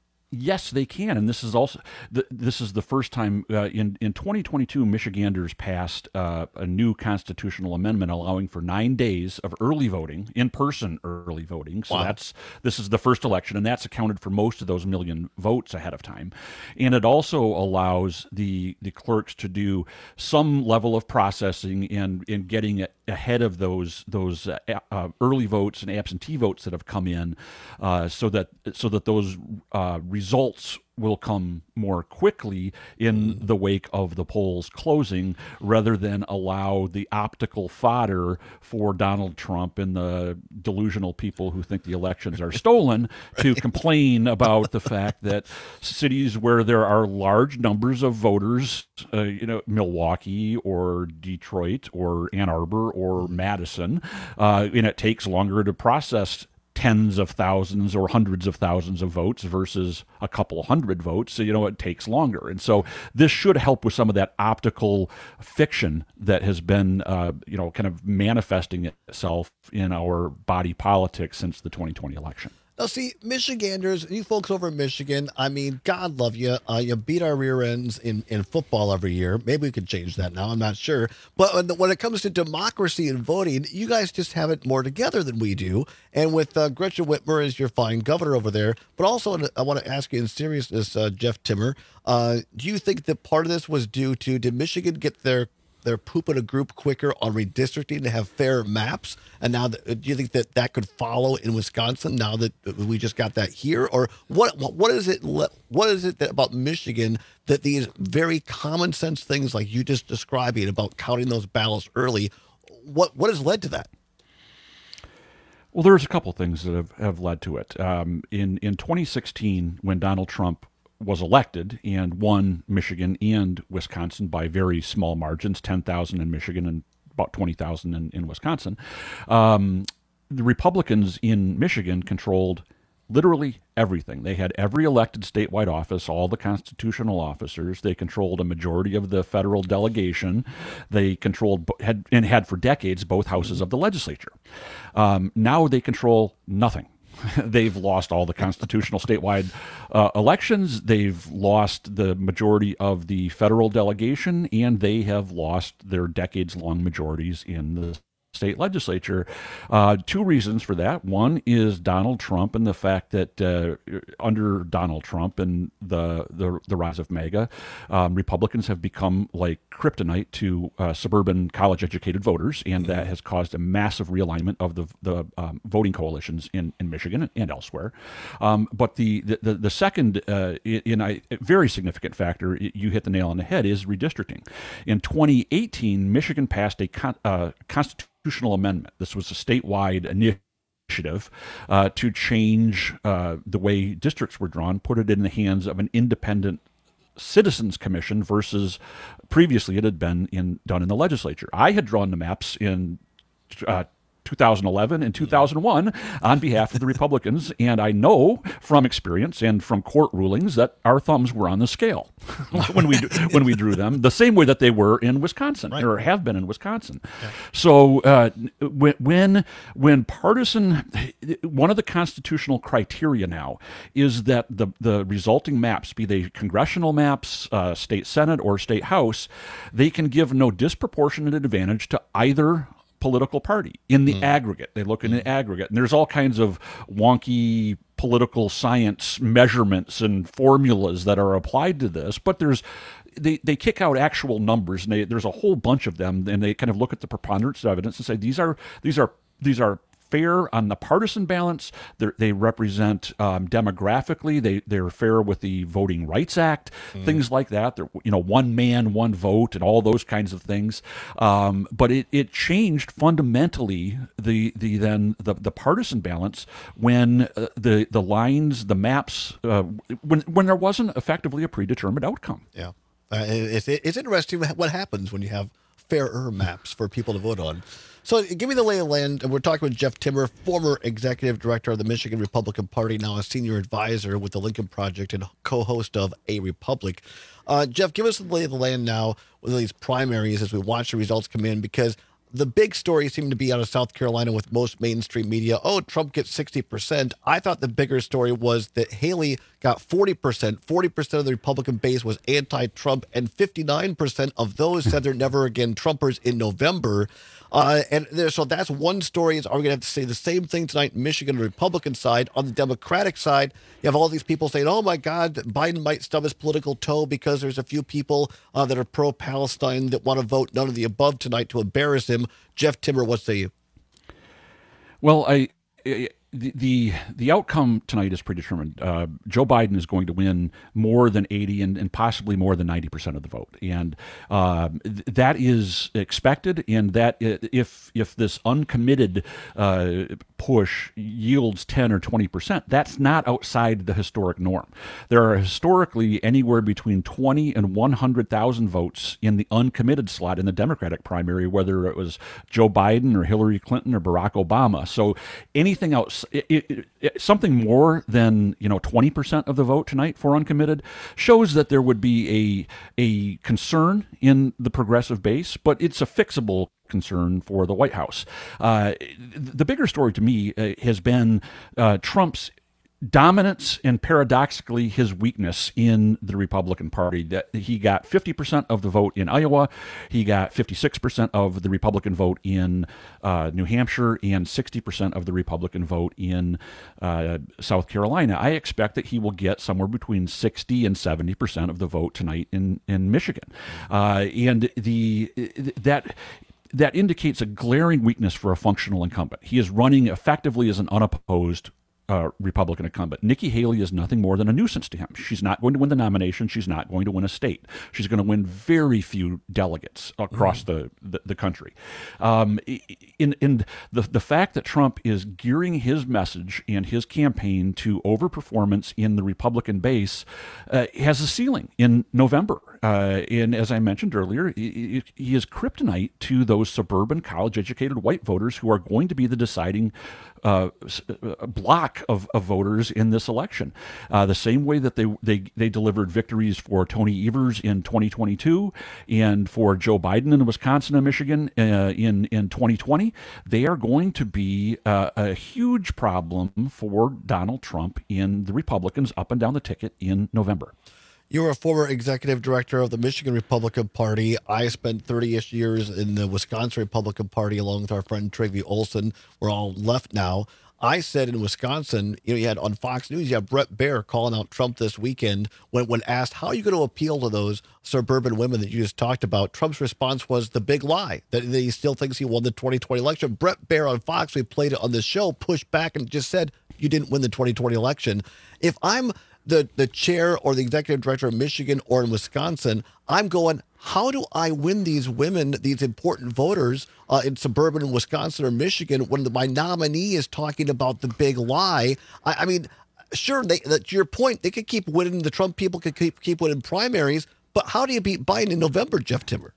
Yes, they can, and this is also the, this is the first time uh, in in twenty twenty-two. Michiganders passed uh, a new constitutional amendment allowing for nine days of early voting, in-person early voting. So wow. that's this is the first election, and that's accounted for most of those million votes ahead of time. And it also allows the the clerks to do some level of processing and in getting it ahead of those those uh, uh, early votes and absentee votes that have come in, uh, so that so that those uh, results will come more quickly in the wake of the polls closing, rather than allow the optical fodder for Donald Trump and the delusional people who think the elections are stolen right. to complain about the fact that cities where there are large numbers of voters, uh, you know, Milwaukee or Detroit or Ann Arbor or Madison, uh, and it takes longer to process tens of thousands or hundreds of thousands of votes versus a couple hundred votes. So, you know, it takes longer. And so this should help with some of that optical fiction that has been, uh, you know, kind of manifesting itself in our body politics since the twenty twenty election. Now, see, Michiganders, you folks over in Michigan, I mean, God love you. Uh, you beat our rear ends in, in football every year. Maybe we could change that now. I'm not sure. But when, the, when it comes to democracy and voting, you guys just have it more together than we do. And with uh, Gretchen Whitmer as your fine governor over there, but also I want to ask you in seriousness, uh, Jeff Timmer, uh, do you think that part of this was due to, did Michigan get their their poop in a group quicker on redistricting to have fair maps? And now, that, do you think that that could follow in Wisconsin now that we just got that here? Or what what is it What is it that about Michigan that these very common sense things like you just describing about counting those ballots early What what has led to that? Well, there's a couple things that have, have led to it. Um, in, in twenty sixteen, when Donald Trump was elected and won Michigan and Wisconsin by very small margins, ten thousand in Michigan and about twenty thousand in, in Wisconsin, um, the Republicans in Michigan controlled literally everything. They had every elected statewide office, all the constitutional officers. They controlled a majority of the federal delegation. They controlled had and had for decades both houses of the legislature. Um, now they control nothing. They've lost all the constitutional statewide uh, elections. They've lost the majority of the federal delegation, and they have lost their decades-long majorities in the state legislature. Uh, two reasons for that. One is Donald Trump and the fact that uh, under Donald Trump and the the, the rise of MAGA, um, Republicans have become like kryptonite to uh, suburban college-educated voters, and that has caused a massive realignment of the the um, voting coalitions in, in Michigan and elsewhere. Um, but the the the second, uh, in a very significant factor, you hit the nail on the head, is redistricting. In twenty eighteen, Michigan passed a con- uh, constitutional amendment. This was a statewide initiative uh, to change uh, the way districts were drawn, put it in the hands of an independent citizens commission versus previously it had been in done in the legislature. I had drawn the maps in uh, two thousand eleven and two thousand one on behalf of the Republicans, and I know from experience and from court rulings that our thumbs were on the scale when we when we drew them, the same way that they were in Wisconsin, right, or have been in Wisconsin. Yeah. So uh, when when partisan, one of the constitutional criteria now is that the the resulting maps, be they congressional maps, uh, state Senate or state House, they can give no disproportionate advantage to either political party in the mm. aggregate. They look in the aggregate, and there's all kinds of wonky political science measurements and formulas that are applied to this, but there's they, they kick out actual numbers, and they, there's a whole bunch of them, and they kind of look at the preponderance of evidence and say these are these are these are fair on the partisan balance. They're, they represent um, demographically. They they're fair with the Voting Rights Act, mm. things like that. They're, you know, one man, one vote, and all those kinds of things. Um, but it, it changed fundamentally the the then the, the partisan balance when uh, the the lines, the maps, uh, when when there wasn't effectively a predetermined outcome. Yeah, uh, it's it's interesting what happens when you have fairer maps for people to vote on. So give me the lay of the land. We're talking with Jeff Timmer, former executive director of the Michigan Republican Party, now a senior advisor with the Lincoln Project and co-host of A Republic. Uh, Jeff, give us the lay of the land now with these primaries as we watch the results come in, because the big story seemed to be out of South Carolina with most mainstream media. Oh, Trump gets sixty percent. I thought the bigger story was that Haley got forty percent. forty percent of the Republican base was anti-Trump, and fifty-nine percent of those said they're never again Trumpers in November. Uh, and there, so that's one story. Is are we going to have to say the same thing tonight in Michigan, the Republican side? On the Democratic side, you have all these people saying, oh, my God, Biden might stub his political toe because there's a few people uh, that are pro-Palestine that want to vote none of the above tonight to embarrass him. Jeff Timmer, what say you? Well, I... I The, the the outcome tonight is predetermined. Uh, Joe Biden is going to win more than eighty and, and possibly more than ninety percent of the vote, and uh, th- that is expected. And that if if this uncommitted uh, push yields ten or twenty percent, that's not outside the historic norm. There are historically anywhere between twenty and one hundred thousand votes in the uncommitted slot in the Democratic primary, whether it was Joe Biden or Hillary Clinton or Barack Obama. So anything else. It, it, it, something more than you know twenty percent of the vote tonight for uncommitted shows that there would be a a concern in the progressive base, but it's a fixable concern for the White House. Uh, the bigger story to me uh, has been uh, Trump's dominance and paradoxically his weakness in the Republican Party. That he got fifty percent of the vote in Iowa, he got fifty-six percent of the Republican vote in uh, New Hampshire, and sixty percent of the Republican vote in uh, South Carolina. I expect that he will get somewhere between sixty and seventy percent of the vote tonight in in Michigan, uh, and the that. That indicates a glaring weakness for a functional incumbent. He is running effectively as an unopposed uh, Republican incumbent. Nikki Haley is nothing more than a nuisance to him. She's not going to win the nomination. She's not going to win a state. She's going to win very few delegates across mm-hmm. the, the, the country. Um, in in the, the fact that Trump is gearing his message and his campaign to overperformance in the Republican base uh, has a ceiling in November. Uh, and as I mentioned earlier, he, he is kryptonite to those suburban college-educated white voters who are going to be the deciding uh, block of, of voters in this election. Uh, the same way that they, they they delivered victories for Tony Evers in twenty twenty-two and for Joe Biden in Wisconsin and Michigan uh, in, in twenty twenty, they are going to be uh, a huge problem for Donald Trump in the Republicans up and down the ticket in November. You're a former executive director of the Michigan Republican Party. I spent thirty-ish years in the Wisconsin Republican Party along with our friend Trygve Olson. We're all left now. I said in Wisconsin, you know, you had on Fox News, you have Bret Baier calling out Trump this weekend when, when asked, how are you going to appeal to those suburban women that you just talked about? Trump's response was the big lie, that, that he still thinks he won the twenty twenty election. Bret Baier on Fox, we played it on this show, pushed back and just said, you didn't win the twenty twenty election. If I'm the, the chair or the executive director of Michigan or in Wisconsin, I'm going, how do I win these women, these important voters uh, in suburban Wisconsin or Michigan when the, my nominee is talking about the big lie? I, I mean, sure, they, to your point, they could keep winning, the Trump people could keep, keep winning primaries, but how do you beat Biden in November, Jeff Timmer?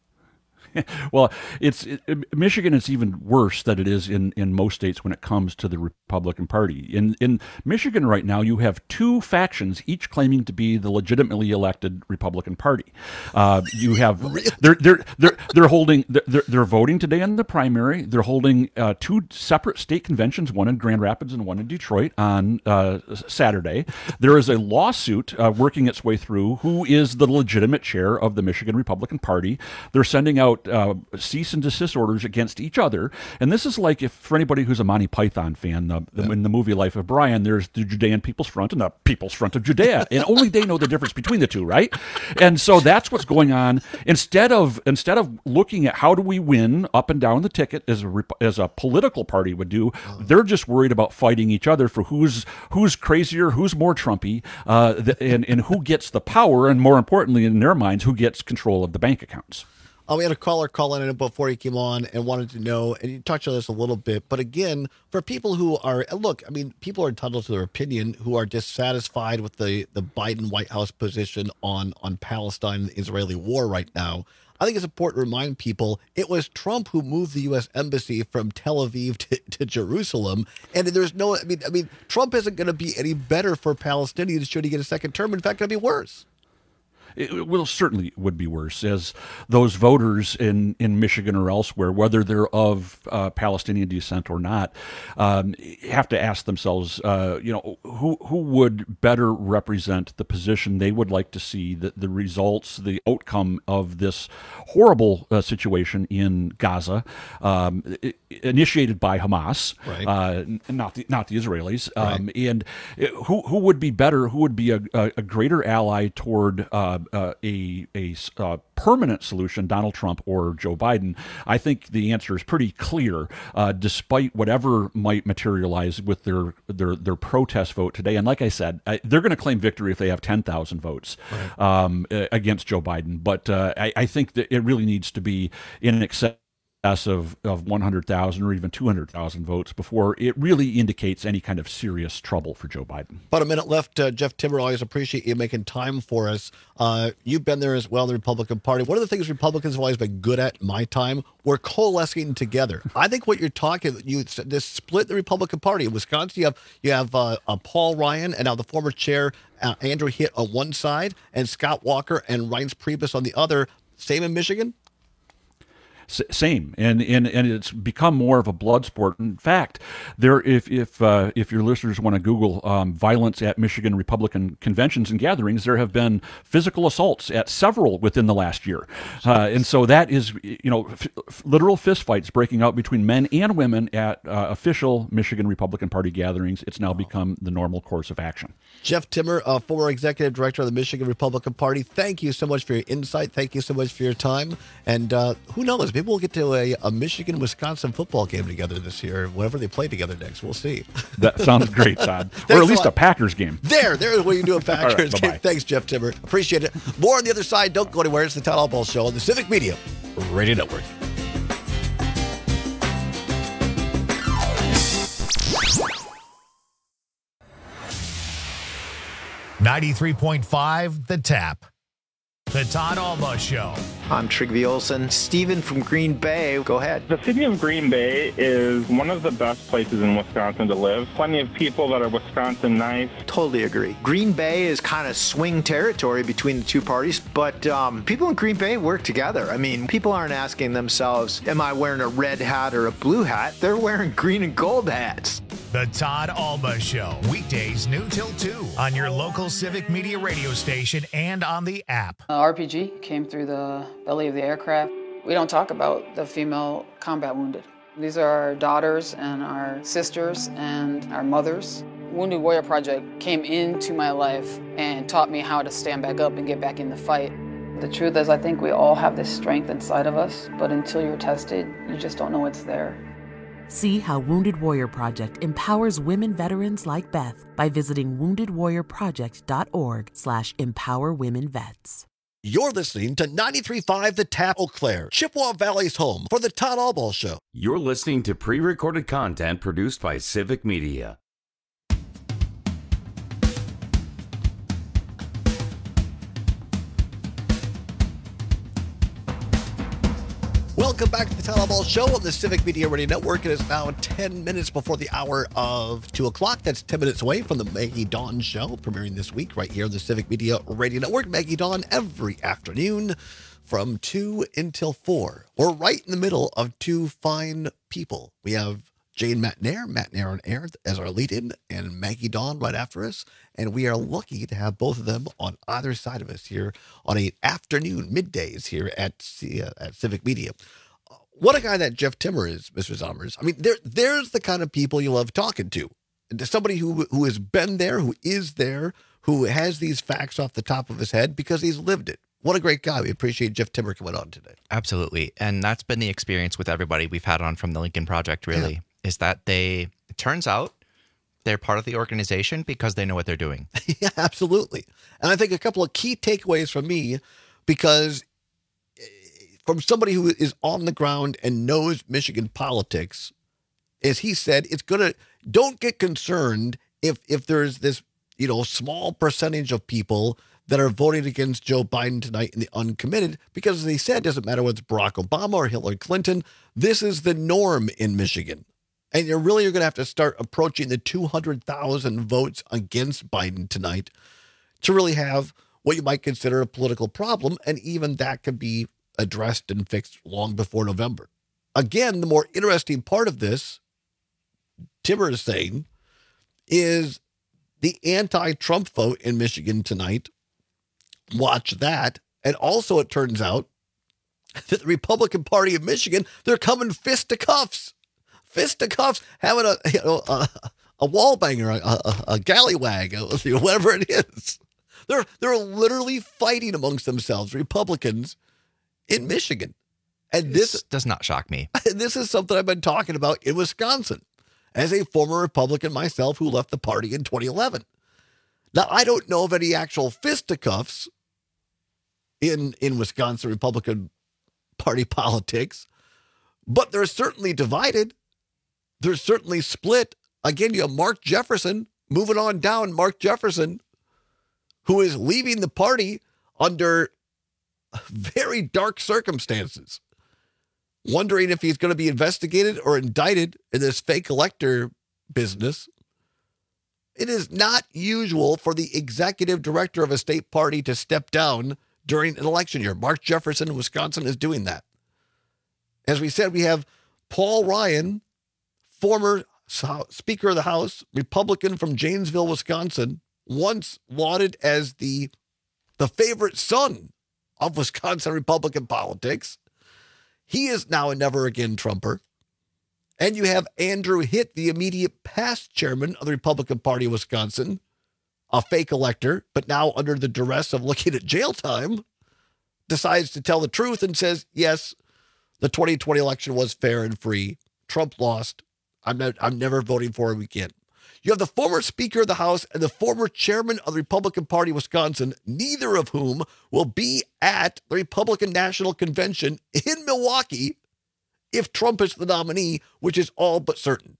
Well, it's it, Michigan is even worse than it is in, in most states when it comes to the Republican Party. In in Michigan right now, you have two factions, each claiming to be the legitimately elected Republican Party. Uh, you have they're they're they're they're holding they're they're voting today in the primary. They're holding uh, two separate state conventions, one in Grand Rapids and one in Detroit on uh, Saturday. There is a lawsuit uh, working its way through who is the legitimate chair of the Michigan Republican Party. They're sending out Uh, cease and desist orders against each other. And this is like, if for anybody who's a Monty Python fan, the, the, yeah. in the movie Life of Brian, there's the Judean People's Front and the People's Front of Judea. And only they know the difference between the two, right? And so that's what's going on. Instead of instead of looking at how do we win up and down the ticket as a, as a political party would do, oh. they're just worried about fighting each other for who's who's crazier, who's more Trumpy, uh, the, and, and who gets the power, and more importantly, in their minds, who gets control of the bank accounts. Oh, we had a caller call in before he came on and wanted to know, and you touched on this a little bit, but again, for people who are, look, I mean, people are entitled to their opinion, who are dissatisfied with the, the Biden White House position on, on Palestine and the Israeli war right now. I think it's important to remind people it was Trump who moved the U S embassy from Tel Aviv to, to Jerusalem, and there's no, I mean, I mean, Trump isn't going to be any better for Palestinians should he get a second term. In fact, it'll be worse. It will certainly would be worse, as those voters in, in Michigan or elsewhere, whether they're of uh, Palestinian descent or not, um, have to ask themselves, uh, you know, who who would better represent the position they would like to see, the, the results, the outcome of this horrible uh, situation in Gaza, um, initiated by Hamas, right. uh, not the not the Israelis, um, right. and who who would be better, who would be a, a, a greater ally toward uh, Uh, a a uh, permanent solution, Donald Trump or Joe Biden? I think the answer is pretty clear, uh, despite whatever might materialize with their their their protest vote today. And like I said, I, they're going to claim victory if they have ten thousand votes right. um, against Joe Biden. But uh, I, I think that it really needs to be in excess of, of one hundred thousand or even two hundred thousand votes before it really indicates any kind of serious trouble for Joe Biden. About a minute left. Uh, Jeff Timmer, always appreciate you making time for us. Uh, you've been there as well in the Republican Party. One of the things Republicans have always been good at in my time, we're coalescing together. I think what you're talking, you this split the Republican Party. In Wisconsin, you have, you have uh, uh, Paul Ryan and now the former chair, uh, Andrew Hitt on one side, and Scott Walker and Reince Priebus on the other. Same in Michigan? Same, and, and and it's become more of a blood sport. In fact, there, if if uh, if your listeners want to Google um, violence at Michigan Republican conventions and gatherings, there have been physical assaults at several within the last year, uh, and so that is, you know, f- literal fistfights breaking out between men and women at uh, official Michigan Republican Party gatherings. It's now become the normal course of action. Jeff Timmer, uh, former executive director of the Michigan Republican Party, thank you so much for your insight. Thank you so much for your time, and uh, who knows? Maybe we'll get to a, a Michigan-Wisconsin football game together this year, whenever they play together next. We'll see. That sounds great, Todd. Or at least a Packers game. There, there's where you do a Packers right, game. Thanks, Jeff Timmer. Appreciate it. More on the other side. Don't go anywhere. It's the Todd Albaugh Show on the Civic Media Radio Network. ninety-three point five The Tap. The Todd Albaugh Show. I'm Trygve Olsen. Steven from Green Bay. Go ahead. The city of Green Bay is one of the best places in Wisconsin to live. Plenty of people that are Wisconsin nice. Totally agree. Green Bay is kind of swing territory between the two parties, but um, people in Green Bay work together. I mean, people aren't asking themselves, am I wearing a red hat or a blue hat? They're wearing green and gold hats. The Todd Albaugh Show. Weekdays noon till two on your local Civic Media radio station and on the app. Uh, R P G came through the belly of the aircraft. We don't talk about the female combat wounded. These are our daughters and our sisters and our mothers. Wounded Warrior Project came into my life and taught me how to stand back up and get back in the fight. The truth is, I think we all have this strength inside of us, but until you're tested, you just don't know it's there. See how Wounded Warrior Project empowers women veterans like Beth by visiting wounded warrior project dot org slash empower women vets. You're listening to ninety-three point five The Tap, Eau Claire, Chippewa Valley's home for the Todd Albaugh Show. You're listening to pre-recorded content produced by Civic Media. Welcome back to the Todd Albaugh Show on the Civic Media Radio Network. It is now ten minutes before the hour of two o'clock. That's ten minutes away from the Maggie Dawn Show, premiering this week right here on the Civic Media Radio Network. Maggie Dawn every afternoon from two until four. We're right in the middle of two fine people. We have Jane Matnair, Matnair on Air as our lead-in, and Maggie Dawn right after us. And we are lucky to have both of them on either side of us here on an afternoon, middays here at, uh, at Civic Media. What a guy that Jeff Timmer is, Mister Zommers. I mean, there, there's the kind of people you love talking to. Somebody who who has been there, who is there, who has these facts off the top of his head because he's lived it. What a great guy. We appreciate Jeff Timmer coming on today. Absolutely. And that's been the experience with everybody we've had on from the Lincoln Project, really, yeah. is that they, it turns out, they're part of the organization because they know what they're doing. Yeah, absolutely. And I think a couple of key takeaways from me, because from somebody who is on the ground and knows Michigan politics, as he said, it's going to, don't get concerned if if there's this, you know, small percentage of people that are voting against Joe Biden tonight in the uncommitted, because as he said, it doesn't matter whether it's Barack Obama or Hillary Clinton, this is the norm in Michigan. And you're really you're going to have to start approaching the two hundred thousand votes against Biden tonight to really have what you might consider a political problem. And even that could be addressed and fixed long before November. Again, the more interesting part of this, Timmer is saying, is the anti-Trump vote in Michigan tonight. Watch that. And also, it turns out that the Republican Party of Michigan, they're coming fisticuffs. Fisticuffs, having a you know a, a wall banger, a, a, a gallywag, a, whatever it is. They're they're literally fighting amongst themselves, Republicans in Michigan, and this, this does not shock me. This is something I've been talking about in Wisconsin as a former Republican myself who left the party in twenty eleven. Now I don't know of any actual fisticuffs in in Wisconsin Republican Party politics, but they're certainly divided. They're certainly split. Again, you have Mark Jefferson moving on down. Mark Jefferson, who is leaving the party under very dark circumstances, wondering if he's going to be investigated or indicted in this fake elector business. It is not usual for the executive director of a state party to step down during an election year. Mark Jefferson in Wisconsin is doing that. As we said, we have Paul Ryan, former Speaker of the House, Republican from Janesville, Wisconsin, once lauded as the, the favorite son of Wisconsin Republican politics. He is now a never again Trumper. And you have Andrew Hitt, the immediate past chairman of the Republican Party of Wisconsin, a fake elector, but now under the duress of looking at jail time, decides to tell the truth and says, yes, The twenty twenty election was fair and free. Trump lost. I'm not, I'm never voting for him again. You have the former Speaker of the House and the former chairman of the Republican Party of Wisconsin, neither of whom will be at the Republican National Convention in Milwaukee if Trump is the nominee, which is all but certain.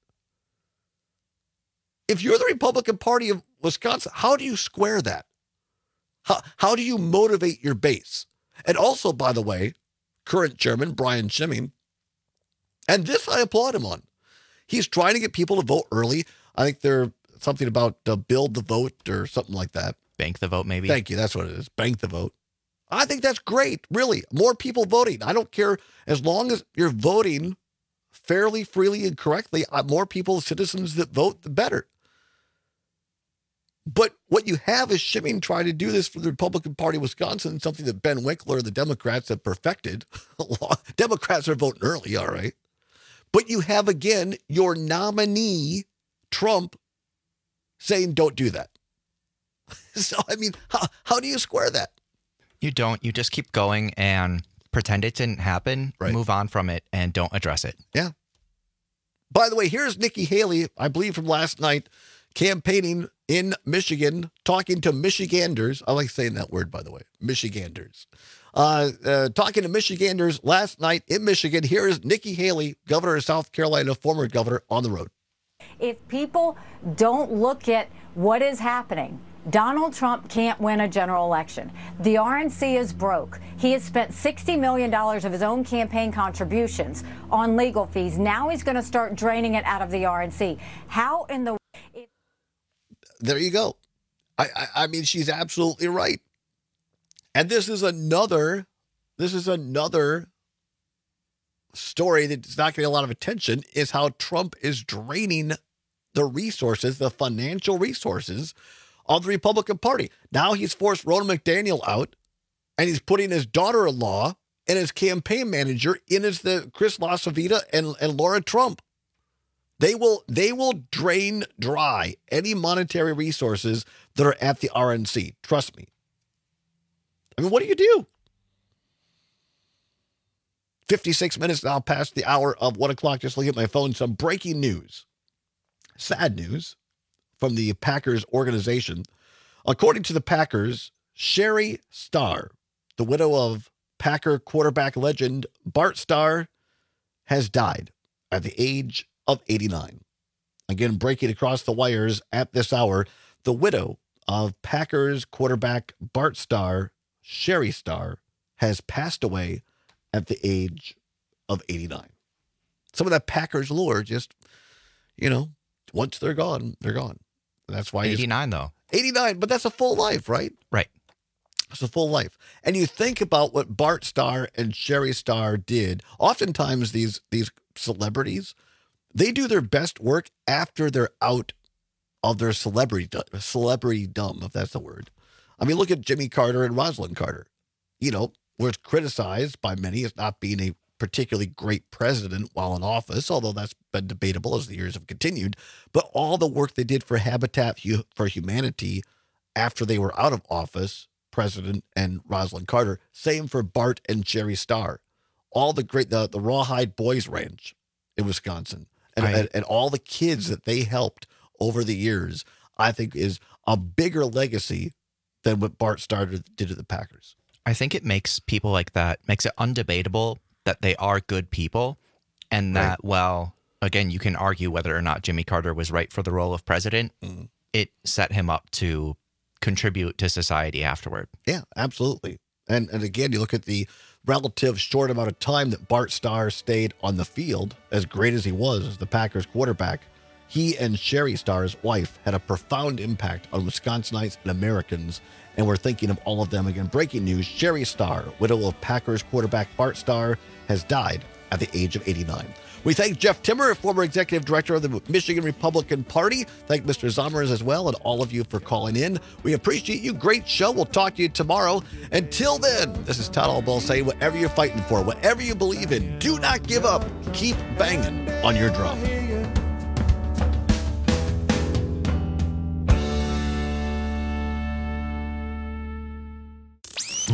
If you're the Republican Party of Wisconsin, how do you square that? How, how do you motivate your base? And also, by the way, current chairman Brian Schimming, and this I applaud him on. He's trying to get people to vote early. I think there's something about uh, build the vote or something like that. Bank the vote, maybe. Thank you. That's what it is. Bank the vote. I think that's great. Really. More people voting. I don't care. As long as you're voting fairly, freely, and correctly, uh, more people, citizens that vote, the better. But what you have is Schimming trying to do this for the Republican Party of Wisconsin, something that Ben Winkler, the Democrats, have perfected. Democrats are voting early, all right. But you have, again, your nominee, Trump, saying don't do that. So, I mean, how, how do you square that? You don't. You just keep going and pretend it didn't happen, right. Move on from it, and don't address it. Yeah. By the way, here's Nikki Haley, I believe from last night, campaigning in Michigan, talking to Michiganders. I like saying that word, by the way, Michiganders. Uh, uh, talking to Michiganders last night in Michigan. Here's Nikki Haley, governor of South Carolina, former governor, on the road. If people don't look at what is happening, Donald Trump can't win a general election. The R N C is broke. He has spent sixty million dollars of his own campaign contributions on legal fees. Now he's going to start draining it out of the R N C. How in the... There you go. I, I, I mean, she's absolutely right. And this is another, this is another story that's not getting a lot of attention, is how Trump is draining the resources, the financial resources of the Republican Party. Now he's forced Ronna McDaniel out, and he's putting his daughter-in-law and his campaign manager in as the Chris LaCivita and, and Laura Trump. They will, they will drain dry any monetary resources that are at the R N C. Trust me. I mean, what do you do? fifty-six minutes now past the hour of one o'clock. Just looking at my phone. Some breaking news. Sad news from the Packers organization. According to the Packers, Sherry Starr, the widow of Packer quarterback legend Bart Starr, has died at the age of eighty-nine. Again, breaking across the wires at this hour, the widow of Packers quarterback Bart Starr, Sherry Starr, has passed away at the age of eighty-nine. Some of that Packers lore just, you know, once they're gone, they're gone. That's why eighty-nine though. eighty-nine, but that's a full life, right? Right. It's a full life. And you think about what Bart Starr and Sherry Starr did. Oftentimes these these celebrities, they do their best work after they're out of their celebrity celebrity dumb, if that's the word. I mean, look at Jimmy Carter and Rosalind Carter. You know, was criticized by many as not being a particularly great president while in office, although that's been debatable as the years have continued. But all the work they did for Habitat for Humanity after they were out of office, President and Rosalind Carter, same for Bart and Sherry Starr. All the great, the, the Rawhide Boys Ranch in Wisconsin, and, I, and, and all the kids that they helped over the years, I think is a bigger legacy than what Bart Starr did to the Packers. I think it makes people like that, makes it undebatable that they are good people, and that, right. Well, again, you can argue whether or not Jimmy Carter was right for the role of president. Mm-hmm. It set him up to contribute to society afterward. Yeah, absolutely. And and again, you look at the relative short amount of time that Bart Starr stayed on the field, as great as he was as the Packers quarterback, he and Sherry Starr's wife had a profound impact on Wisconsinites and Americans, and we're thinking of all of them. Again, breaking news, Sherry Starr, widow of Packers quarterback Bart Starr, has died at the age of eighty-nine. We thank Jeff Timmer, former executive director of the Michigan Republican Party. Thank Mister Zommers as well, and all of you for calling in. We appreciate you. Great show. We'll talk to you tomorrow. Until then, this is Todd Albaugh saying, whatever you're fighting for, whatever you believe in, do not give up. Keep banging on your drum.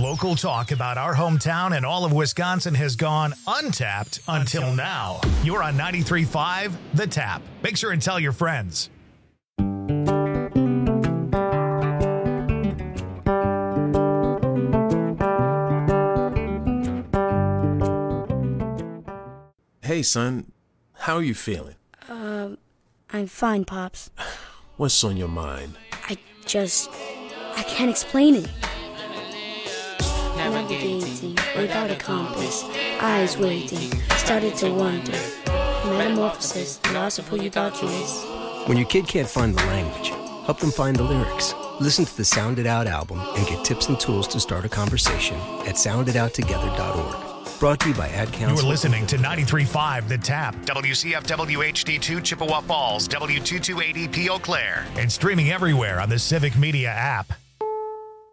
Local talk about our hometown and all of Wisconsin has gone untapped until now. You're on ninety-three point five The Tap. Make sure and tell your friends. Hey, son. How are you feeling? Um, I'm fine, Pops. What's on your mind? I just... I can't explain it. Navigating without a compass, eyes waiting, started to wonder. Metamorphosis, the loss of who you thought you was. When your kid can't find the language, help them find the lyrics. Listen to the Sound It Out album and get tips and tools to start a conversation at sound it out together dot org. Brought to you by Ad Council. You are listening to ninety-three point five The Tap. W C F W H D two Chippewa Falls, W two two eight zero P Eau Claire. And streaming everywhere on the Civic Media app.